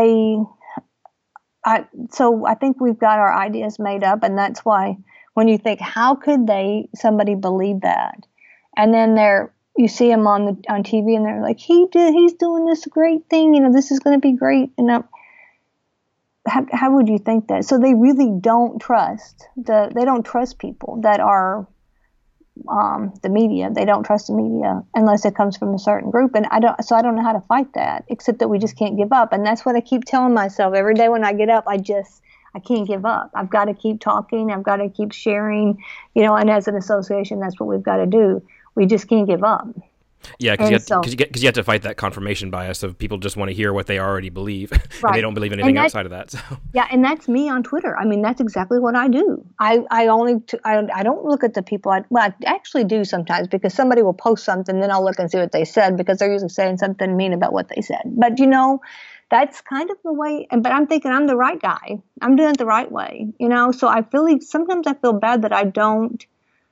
so I think we've got our ideas made up, and that's why when you think, how could somebody believe that? And then you see them on TV, and they're like, he's doing this great thing, this is going to be great. And how would you think that? So they really don't trust they don't trust people that are the media. They don't trust the media unless it comes from a certain group. And I don't know how to fight that, except that we just can't give up. And that's what I keep telling myself every day when I get up. I can't give up. I've got to keep talking. I've got to keep sharing, and as an association, that's what we've got to do. We just can't give up. Yeah, because you have to fight that confirmation bias of people just want to hear what they already believe, and they don't believe anything outside of that. So. Yeah, and that's me on Twitter. I mean, that's exactly what I do. I don't look at the people. I actually do sometimes, because somebody will post something, then I'll look and see what they said, because they're usually saying something mean about what they said. But that's kind of the way. But I'm thinking I'm the right guy. I'm doing it the right way. So sometimes I feel bad that I don't.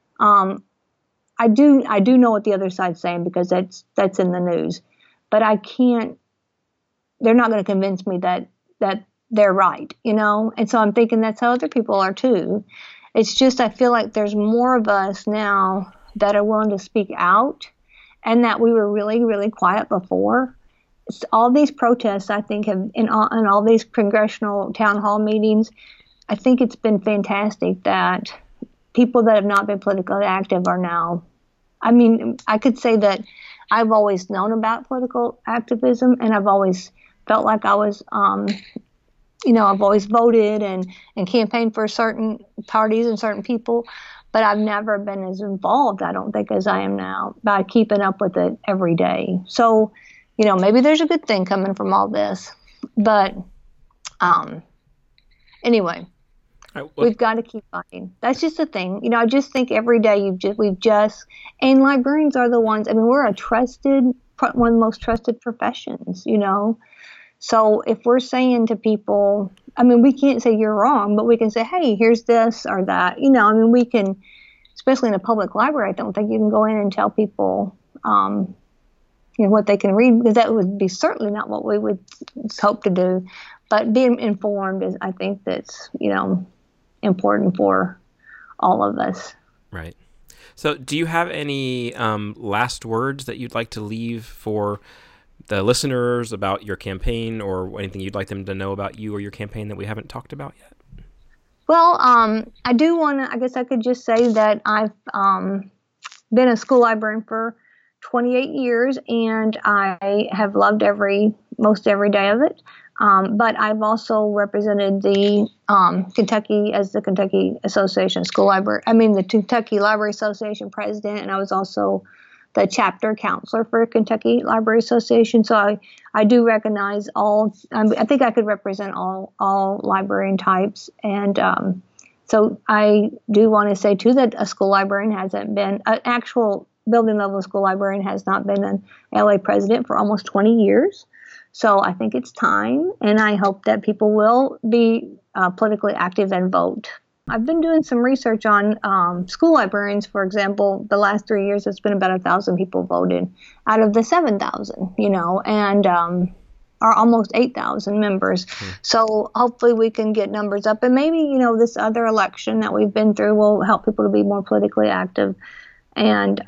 I do know what the other side's saying, because that's in the news, but I can't. They're not going to convince me that they're right, And so I'm thinking that's how other people are too. It's just I feel like there's more of us now that are willing to speak out, and that we were really, really quiet before. All these protests, I think, have in all these congressional town hall meetings, I think it's been fantastic that people that have not been politically active are now. I mean, I could say that I've always known about political activism, and I've always felt like I was, I've always voted and campaigned for certain parties and certain people, but I've never been as involved, I don't think, as I am now, by keeping up with it every day. So, maybe there's a good thing coming from all this, but anyway. We've got to keep fighting. That's just the thing. I just think every day and librarians are the ones, we're one of the most trusted professions, So if we're saying to people, we can't say you're wrong, but we can say, hey, here's this or that. We can, especially in a public library, I don't think you can go in and tell people, what they can read, because that would be certainly not what we would hope to do. But being informed is, I think that's, important for all of us. Right. So do you have any last words that you'd like to leave for the listeners about your campaign, or anything you'd like them to know about you or your campaign that we haven't talked about yet? Well, I do want to, I guess I could just say that I've been a school librarian for 28 years, and I have loved most every day of it. But I've also represented the Kentucky as the Kentucky Association School Library. the Kentucky Library Association president, and I was also the chapter counselor for Kentucky Library Association. So I do recognize all. I think I could represent all librarian types, and so I do want to say too that a school librarian hasn't been an actual building level school librarian has not been an LA president for almost 20 years. So I think it's time, and I hope that people will be politically active and vote. I've been doing some research on school librarians. For example, the last 3 years, it's been about 1,000 people voted out of the 7,000, and are almost 8,000 members. So hopefully we can get numbers up, and maybe, this other election that we've been through will help people to be more politically active, and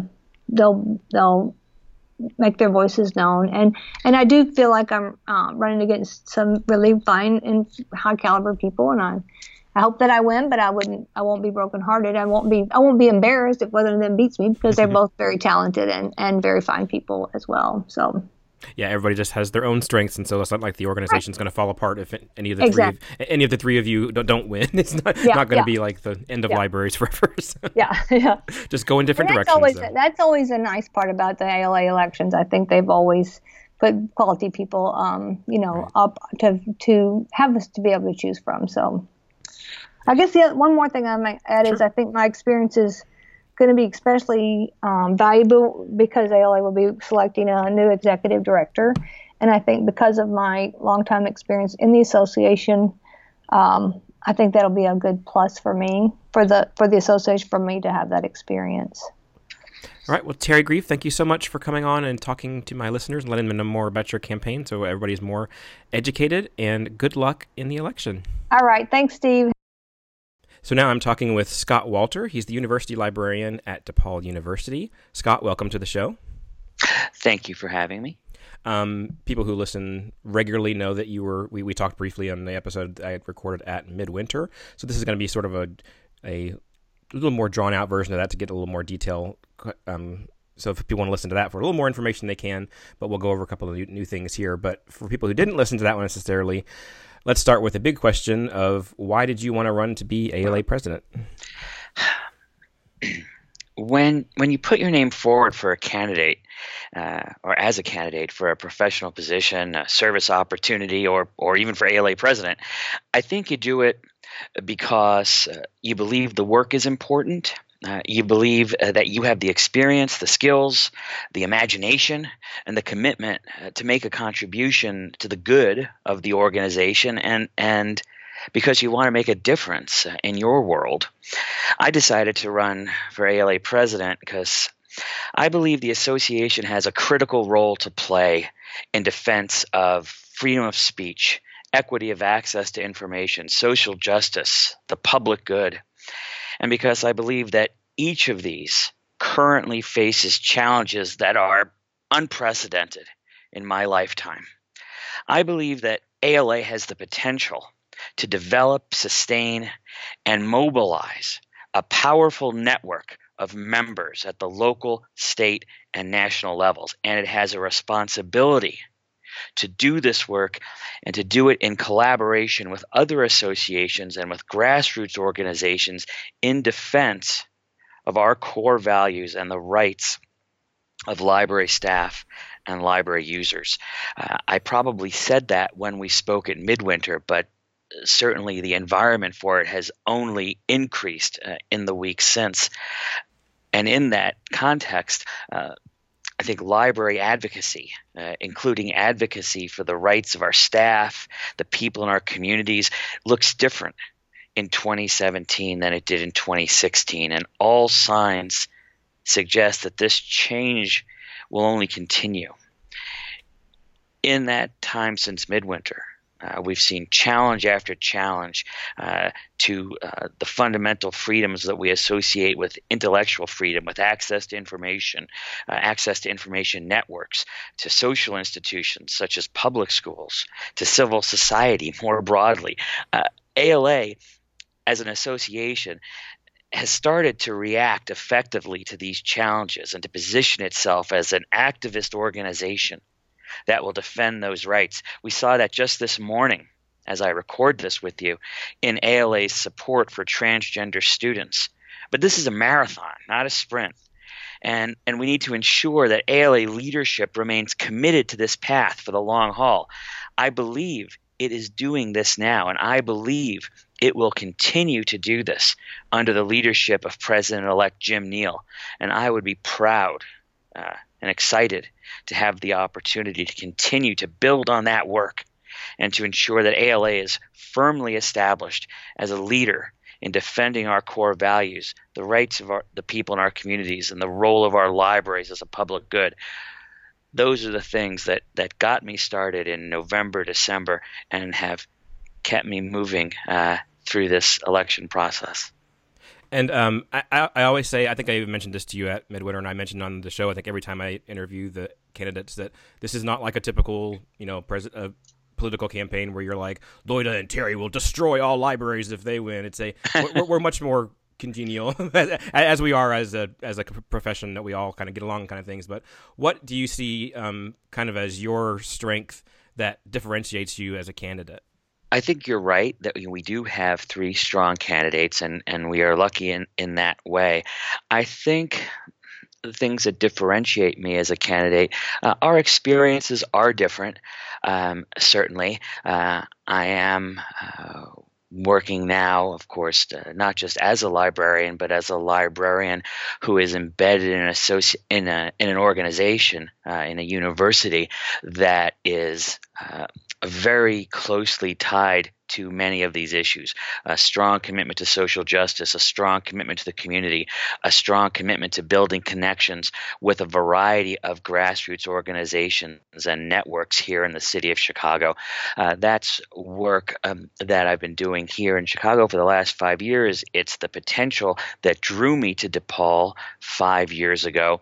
they'll make their voices known. And I do feel like I'm running against some really fine and high caliber people, and I hope that I win, but I won't be brokenhearted. I won't be embarrassed if one of them beats me, because they're both very talented and very fine people as well. So yeah, everybody just has their own strengths, and so it's not like the organization's going to fall apart if any of the three of you don't win. It's not going to be like the end of libraries forever. So yeah. Just go in different directions. That's always a nice part about the ALA elections. I think they've always put quality people, up to have us to be able to choose from. So I guess one more thing I might add is I think my experience is going to be especially valuable because ALA will be selecting a new executive director. And I think because of my longtime experience in the association, I think that'll be a good plus for me, for the association, for me to have that experience. All right. Well, Terry Grief, thank you so much for coming on and talking to my listeners and letting them know more about your campaign so everybody's more educated, and good luck in the election. All right. Thanks, Steve. So now I'm talking with Scott Walter. He's the university librarian at DePaul University. Scott, welcome to the show. Thank you for having me. People who listen regularly know that we talked briefly on the episode I had recorded at Midwinter. So this is going to be sort of a little more drawn out version of that to get a little more detail. So if people want to listen to that for a little more information, they can. But we'll go over a couple of new things here. But for people who didn't listen to that one necessarily, let's start with the big question of why did you want to run to be ALA president? When you put your name forward for a candidate, or as a candidate for a professional position, a service opportunity, or even for ALA president, I think you do it because you believe the work is important. You believe that you have the experience, the skills, the imagination, and the commitment to make a contribution to the good of the organization, and because you want to make a difference in your world. I decided to run for ALA president because I believe the association has a critical role to play in defense of freedom of speech, equity of access to information, social justice, the public good, and because I believe that each of these currently faces challenges that are unprecedented in my lifetime. I believe that ALA has the potential to develop, sustain, and mobilize a powerful network of members at the local, state, and national levels. And it has a responsibility to do this work and to do it in collaboration with other associations and with grassroots organizations in defense of our core values and the rights of library staff and library users. I probably said that when we spoke at Midwinter, but certainly the environment for it has only increased in the weeks since. And in that context, I think library advocacy, including advocacy for the rights of our staff, the people in our communities, looks different in 2017 than it did in 2016. And all signs suggest that this change will only continue. In that time since Midwinter, we've seen challenge after challenge to the fundamental freedoms that we associate with intellectual freedom, with access to information networks, to social institutions such as public schools, to civil society more broadly. ALA, as an association, has started to react effectively to these challenges and to position itself as an activist organization that will defend those rights. We saw that just this morning as I record this with you in ALA's support for transgender students. But this is a marathon, not a sprint. And we need to ensure that ALA leadership remains committed to this path for the long haul. I believe it is doing this now, and I believe it will continue to do this under the leadership of President-elect Jim Neal. And I would be proud and excited to have the opportunity to continue to build on that work and to ensure that ALA is firmly established as a leader in defending our core values, the rights of the people in our communities, and the role of our libraries as a public good. Those are the things that got me started in November, December, and have kept me moving through this election process. And I always say, I think I even mentioned this to you at Midwinter, and I mentioned on the show, I think every time I interview the candidates, that this is not like a typical, political campaign where you're like, Loida and Terry will destroy all libraries if they win. It's we're much more congenial as we are as a profession, that we all kind of get along kind of things. But what do you see kind of as your strength that differentiates you as a candidate? I think you're right that we do have three strong candidates, and we are lucky in that way. I think the things that differentiate me as a candidate, our experiences are different, certainly. I am working now, of course, not just as a librarian, but as a librarian who is embedded in an organization, in a university that is very closely tied to many of these issues. A strong commitment to social justice, a strong commitment to the community, a strong commitment to building connections with a variety of grassroots organizations and networks here in the city of Chicago. That's work that I've been doing here in Chicago for the last 5 years. It's the potential that drew me to DePaul 5 years ago.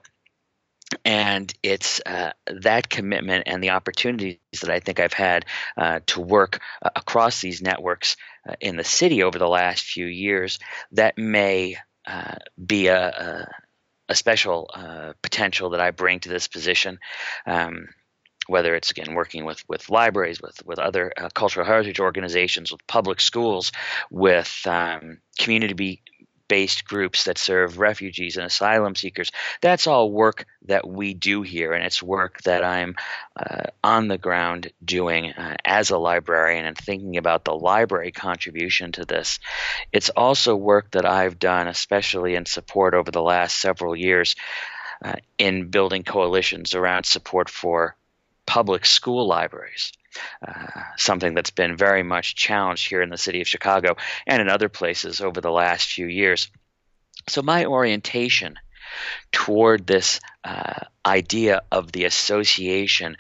And it's that commitment and the opportunities that I think I've had to work across these networks in the city over the last few years that may be a special potential that I bring to this position. Whether it's, again, working with libraries, with other cultural heritage organizations, with public schools, with community-based groups that serve refugees and asylum seekers. That's all work that we do here, and it's work that I'm on the ground doing as a librarian and thinking about the library contribution to this. It's also work that I've done, especially in support over the last several years, in building coalitions around support for public school libraries, something that's been very much challenged here in the city of Chicago and in other places over the last few years. So my orientation toward this idea of the association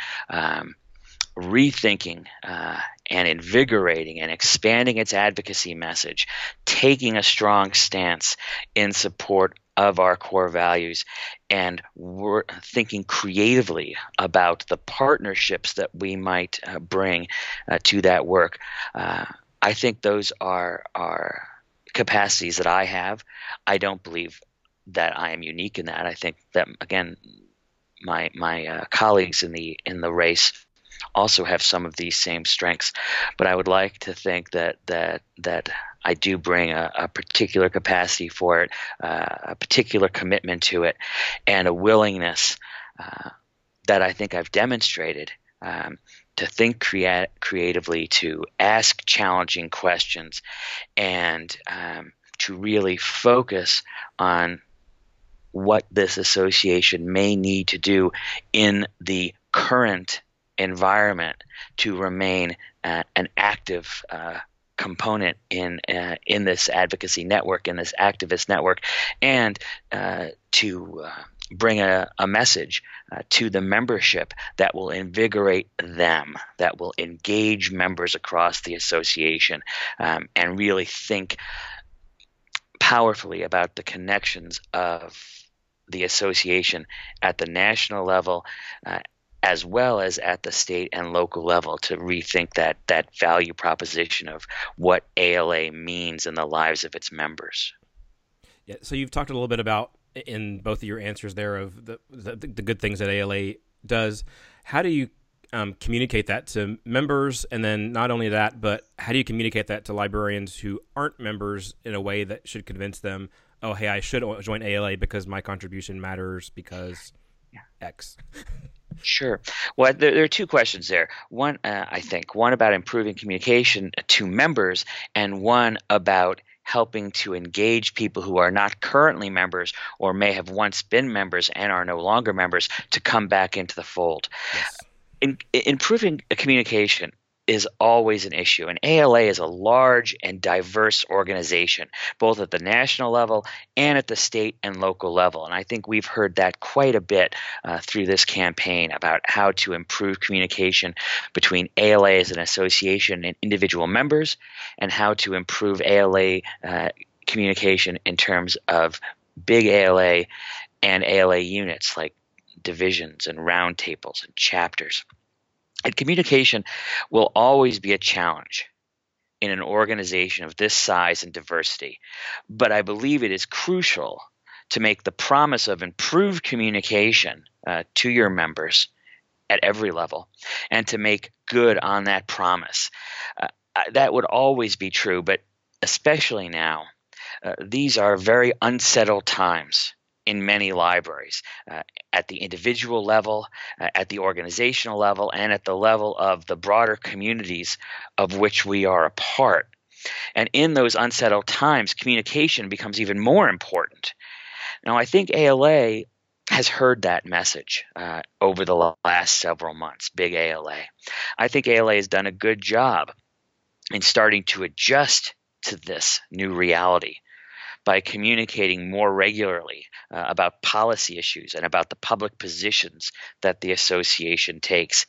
rethinking and invigorating and expanding its advocacy message, taking a strong stance in support of our core values, and we're thinking creatively about the partnerships that we might bring to that work. I think those are capacities that I have. I don't believe that I am unique in that. I think that, again, my colleagues in the race also have some of these same strengths, but I would like to think that I do bring a particular capacity for it, a particular commitment to it, and a willingness that I think I've demonstrated to think creatively, to ask challenging questions, and to really focus on what this association may need to do in the current environment to remain an active component in this advocacy network, in this activist network, and to bring a message to the membership that will invigorate them, that will engage members across the association, and really think powerfully about the connections of the association at the national level, as well as at the state and local level, to rethink that value proposition of what ALA means in the lives of its members. Yeah, so you've talked a little bit about, in both of your answers there, of the good things that ALA does. How do you communicate that to members? And then not only that, but how do you communicate that to librarians who aren't members in a way that should convince them, oh, hey, I should join ALA because my contribution matters because X? Sure. Well, there are two questions there. One, I think, one about improving communication to members, and one about helping to engage people who are not currently members or may have once been members and are no longer members to come back into the fold. Yes. Improving communication is always an issue, and ALA is a large and diverse organization, both at the national level and at the state and local level. And I think we've heard that quite a bit through this campaign about how to improve communication between ALA as an association and individual members, and how to improve ALA communication in terms of big ALA and ALA units like divisions and roundtables and chapters. And communication will always be a challenge in an organization of this size and diversity. But I believe it is crucial to make the promise of improved communication to your members at every level, and to make good on that promise. That would always be true, but especially now. These are very unsettled times in many libraries, at the individual level, at the organizational level, and at the level of the broader communities of which we are a part. And in those unsettled times, communication becomes even more important. Now, I think ALA has heard that message over the last several months, big ALA. I think ALA has done a good job in starting to adjust to this new reality by communicating more regularly about policy issues and about the public positions that the association takes.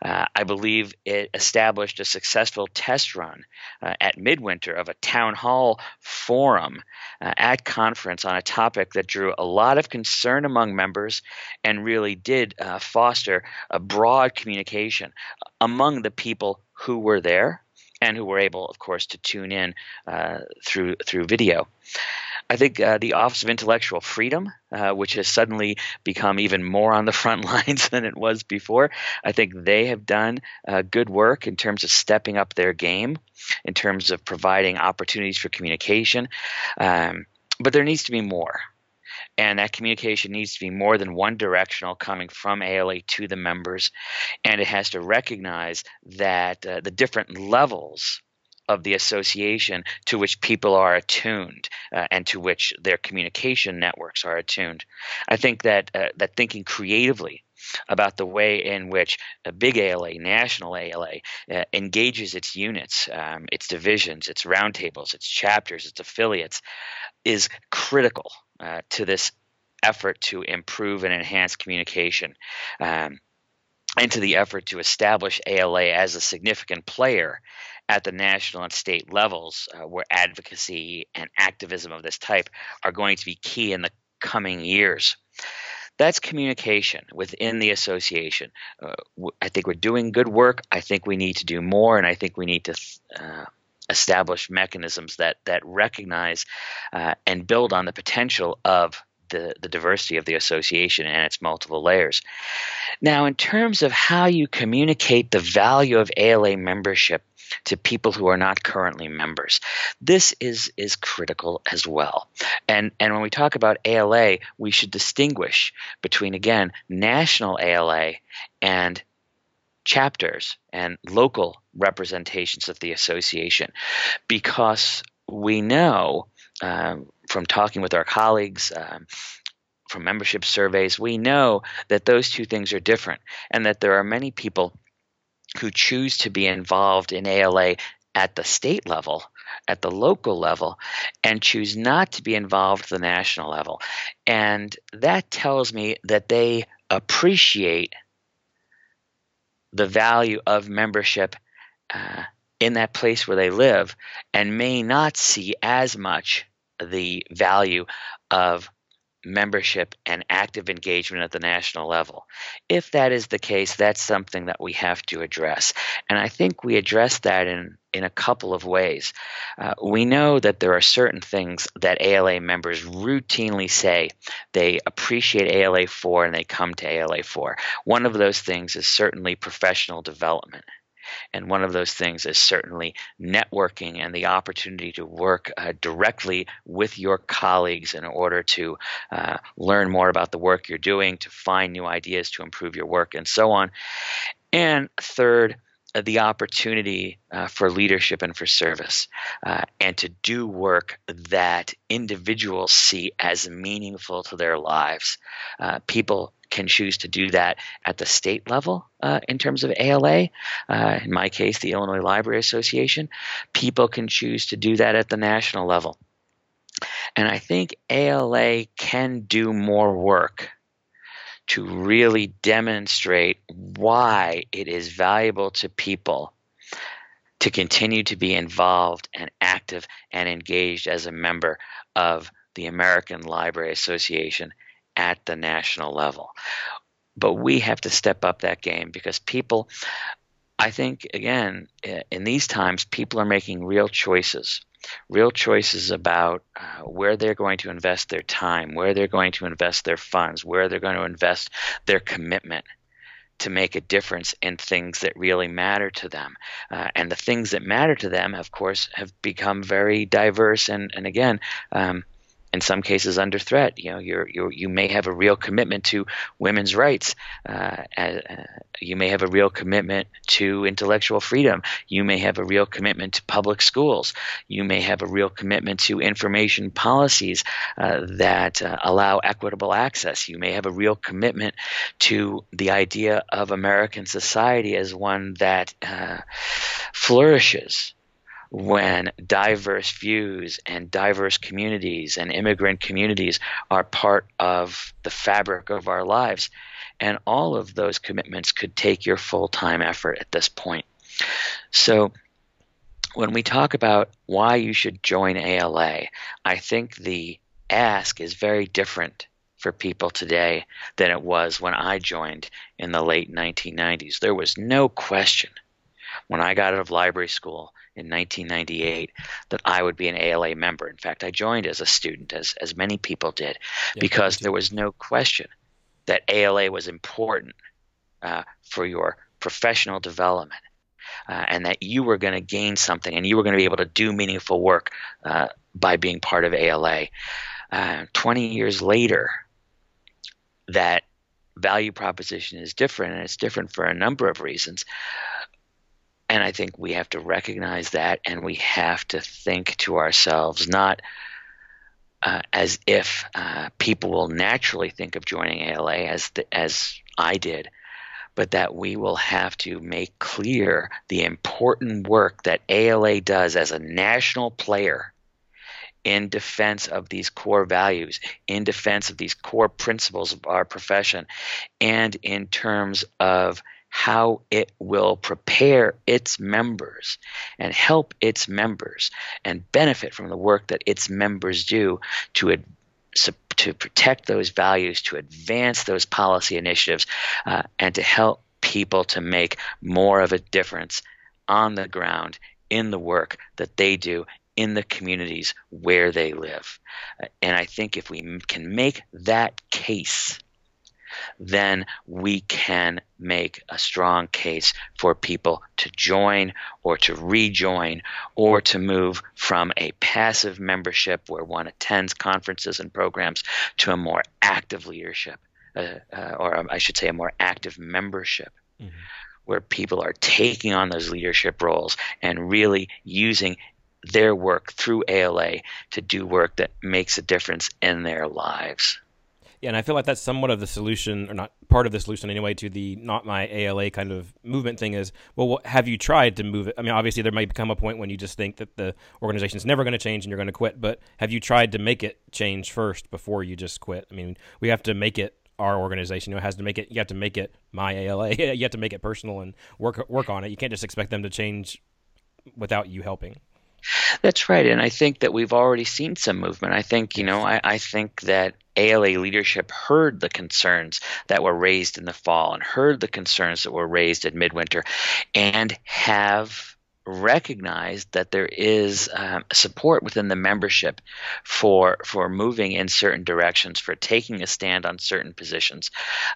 I believe it established a successful test run at Midwinter of a town hall forum at conference on a topic that drew a lot of concern among members and really did foster a broad communication among the people who were there and who were able, of course, to tune in through video. I think the Office of Intellectual Freedom, which has suddenly become even more on the front lines than it was before, I think they have done good work in terms of stepping up their game, in terms of providing opportunities for communication. But there needs to be more. And that communication needs to be more than one directional, coming from ALA to the members. And it has to recognize that the different levels of the association to which people are attuned and to which their communication networks are attuned. I think that thinking creatively about the way in which a big ALA, national ALA, engages its units, its divisions, its roundtables, its chapters, its affiliates, is critical to this effort to improve and enhance communication, and to the effort to establish ALA as a significant player at the national and state levels, where advocacy and activism of this type are going to be key in the coming years. That's communication within the association. I think we're doing good work. I think we need to do more, and I think we need to establish mechanisms that recognize and build on the potential of the diversity of the association and its multiple layers. Now, in terms of how you communicate the value of ALA membership to people who are not currently members, this is critical as well. And when we talk about ALA, we should distinguish between, again, national ALA and chapters and local representations of the association, because we know from talking with our colleagues, from membership surveys, we know that those two things are different, and that there are many people who choose to be involved in ALA at the state level, at the local level, and choose not to be involved at the national level. And that tells me that they appreciate the value of membership in that place where they live, and may not see as much the value of membership and active engagement at the national level. If that is the case, that's something that we have to address. And I think we address that in a couple of ways. We know that there are certain things that ALA members routinely say they appreciate ALA for and they come to ALA for. One of those things is certainly professional development. And one of those things is certainly networking and the opportunity to work directly with your colleagues in order to learn more about the work you're doing, to find new ideas to improve your work, and so on. And third, the opportunity for leadership and for service, and to do work that individuals see as meaningful to their lives. People can choose to do that at the state level in terms of ALA. In my case, the Illinois Library Association. People can choose to do that at the national level. And I think ALA can do more work to really demonstrate why it is valuable to people to continue to be involved and active and engaged as a member of the American Library Association at the national level. But we have to step up that game, because people, I think, again, in these times, people are making real choices about where they're going to invest their time, where they're going to invest their funds, where they're going to invest their commitment to make a difference in things that really matter to them. And the things that matter to them, of course, have become very diverse and again, in some cases under threat. You may have a real commitment to women's rights. You may have a real commitment to intellectual freedom. You may have a real commitment to public schools. You may have a real commitment to information policies that allow equitable access. You may have a real commitment to the idea of American society as one that flourishes when diverse views and diverse communities and immigrant communities are part of the fabric of our lives. And all of those commitments could take your full-time effort at this point. So when we talk about why you should join ALA, I think the ask is very different for people today than it was when I joined in the late 1990s. There was no question when I got out of library school in 1998 that I would be an ALA member. In fact, I joined as a student, as many people did, because there was no question that ALA was important for your professional development, and that you were going to gain something and you were going to be able to do meaningful work by being part of ALA. 20 years later, that value proposition is different, and it's different for a number of reasons. And I think we have to recognize that, and we have to think to ourselves, not as if people will naturally think of joining ALA as I did, but that we will have to make clear the important work that ALA does as a national player in defense of these core values, in defense of these core principles of our profession, and in terms of how it will prepare its members and help its members and benefit from the work that its members do to protect those values, to advance those policy initiatives, and to help people to make more of a difference on the ground in the work that they do in the communities where they live. And I think if we can make that case, then we can make a strong case for people to join or to rejoin or to move from a passive membership where one attends conferences and programs to a more active leadership, or I should say a more active membership, where people are taking on those leadership roles and really using their work through ALA to do work that makes a difference in their lives. Yeah, and I feel like that's somewhat of the solution, or not part of the solution anyway, to the not my ALA kind of movement thing is, well, have you tried to move it? I mean, obviously there might become a point when you just think that the organization's never going to change and you're going to quit, but have you tried to make it change first before you just quit? I mean, we have to make it our organization. It has to make it, you have to make it my ALA. You have to make it personal and work on it. You can't just expect them to change without you helping. That's right, and I think that we've already seen some movement. I think, I think that ALA leadership heard the concerns that were raised in the fall and heard the concerns that were raised at midwinter, and have recognized that there is support within the membership for moving in certain directions, for taking a stand on certain positions,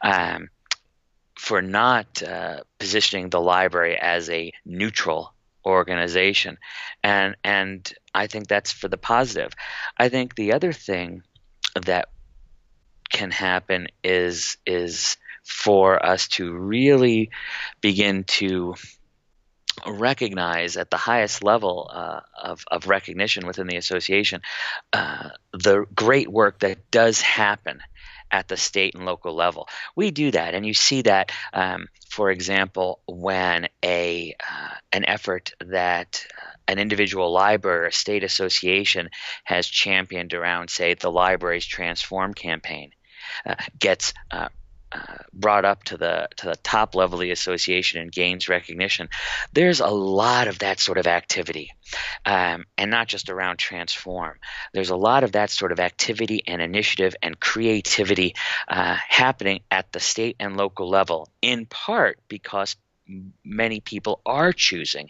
for not positioning the library as a neutral organization, and I think that's for the positive. I think the other thing that can happen is for us to really begin to recognize at the highest level of recognition within the association the great work that does happen at the state and local level. We do that, and you see that, for example, when an effort that an individual library or a state association has championed around, say, the Libraries Transform campaign, gets brought up to the top level of the association and gains recognition. There's a lot of that sort of activity, and not just around Transform. There's a lot of that sort of activity and initiative and creativity happening at the state and local level, in part because many people are choosing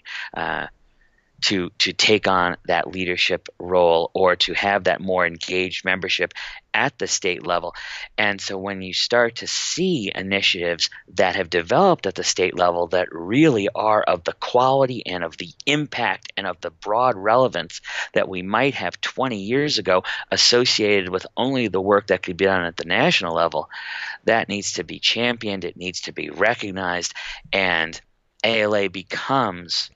to take on that leadership role or to have that more engaged membership at the state level. And so when you start to see initiatives that have developed at the state level that really are of the quality and of the impact and of the broad relevance that we might have 20 years ago associated with only the work that could be done at the national level, that needs to be championed, it needs to be recognized, and ALA becomes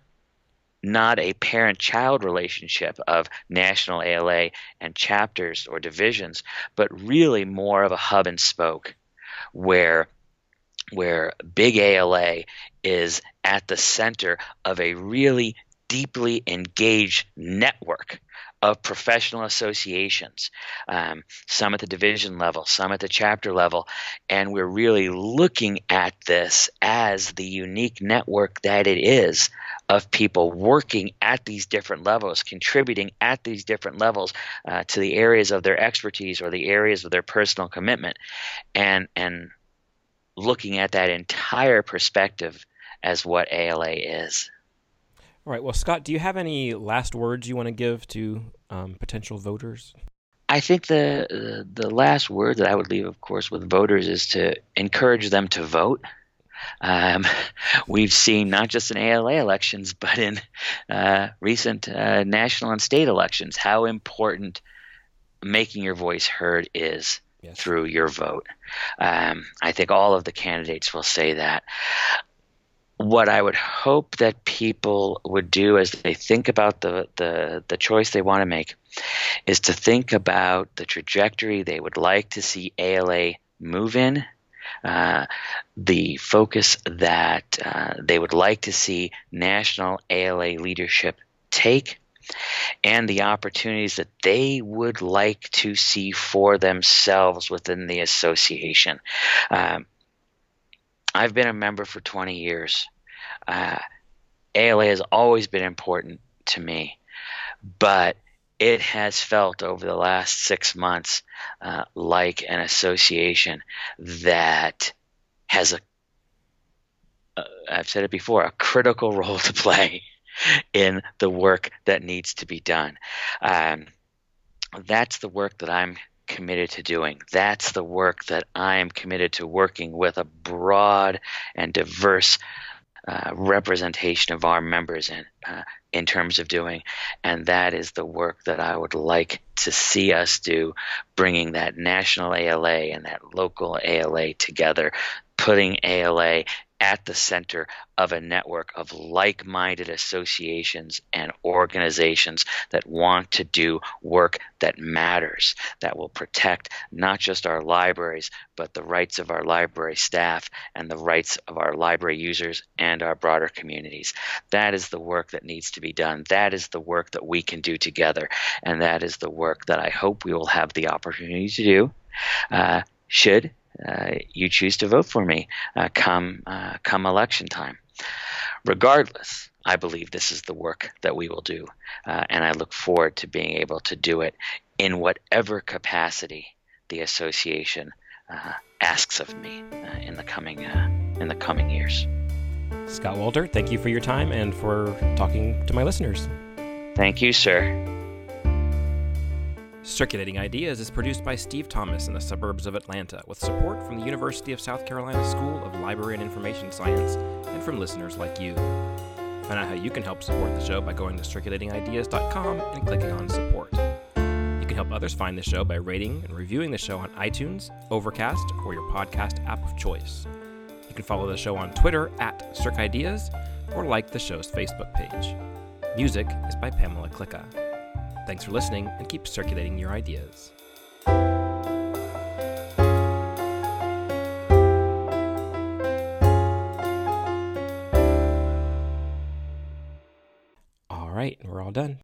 not a parent-child relationship of national ALA and chapters or divisions, but really more of a hub and spoke where big ALA is at the center of a really deeply engaged network of professional associations, some at the division level, some at the chapter level, and we're really looking at this as the unique network that it is of people working at these different levels, contributing at these different levels to the areas of their expertise or the areas of their personal commitment, and looking at that entire perspective as what ALA is. All right. Well, Scott, do you have any last words you want to give to potential voters? I think the last word that I would leave, of course, with voters is to encourage them to vote. We've seen not just in ALA elections, but in recent national and state elections, how important making your voice heard is through your vote. I think all of the candidates will say that. What I would hope that people would do as they think about the choice they want to make is to think about the trajectory they would like to see ALA move in, the focus that they would like to see national ALA leadership take, and the opportunities that they would like to see for themselves within the association. I've been a member for 20 years. ALA has always been important to me, but it has felt over the last 6 months like an association that has I've said it before, a critical role to play in the work that needs to be done. That's the work that I'm committed to doing. That's the work that I am committed to working with a broad and diverse representation of our members in terms of doing, and that is the work that I would like to see us do, bringing that national ALA and that local ALA together, putting ALA at the center of a network of like-minded associations and organizations that want to do work that matters, that will protect not just our libraries, but the rights of our library staff and the rights of our library users and our broader communities. That is the work that needs to be done. That is the work that we can do together, and that is the work that I hope we will have the opportunity to do should you choose to vote for me come election time. Regardless, I believe this is the work that we will do, and I look forward to being able to do it in whatever capacity the association asks of me in the coming years. Scott Wolter, thank you for your time and for talking to my listeners. Thank you, sir. Circulating Ideas is produced by Steve Thomas in the suburbs of Atlanta, with support from the University of South Carolina School of Library and Information Science and from listeners like you. Find out how you can help support the show by going to circulatingideas.com and clicking on support. You can help others find the show by rating and reviewing the show on iTunes, Overcast, or your podcast app of choice. You can follow the show on Twitter at CircIdeas or like the show's Facebook page. Music is by Pamela Klicka. Thanks for listening, and keep circulating your ideas. All right, we're all done.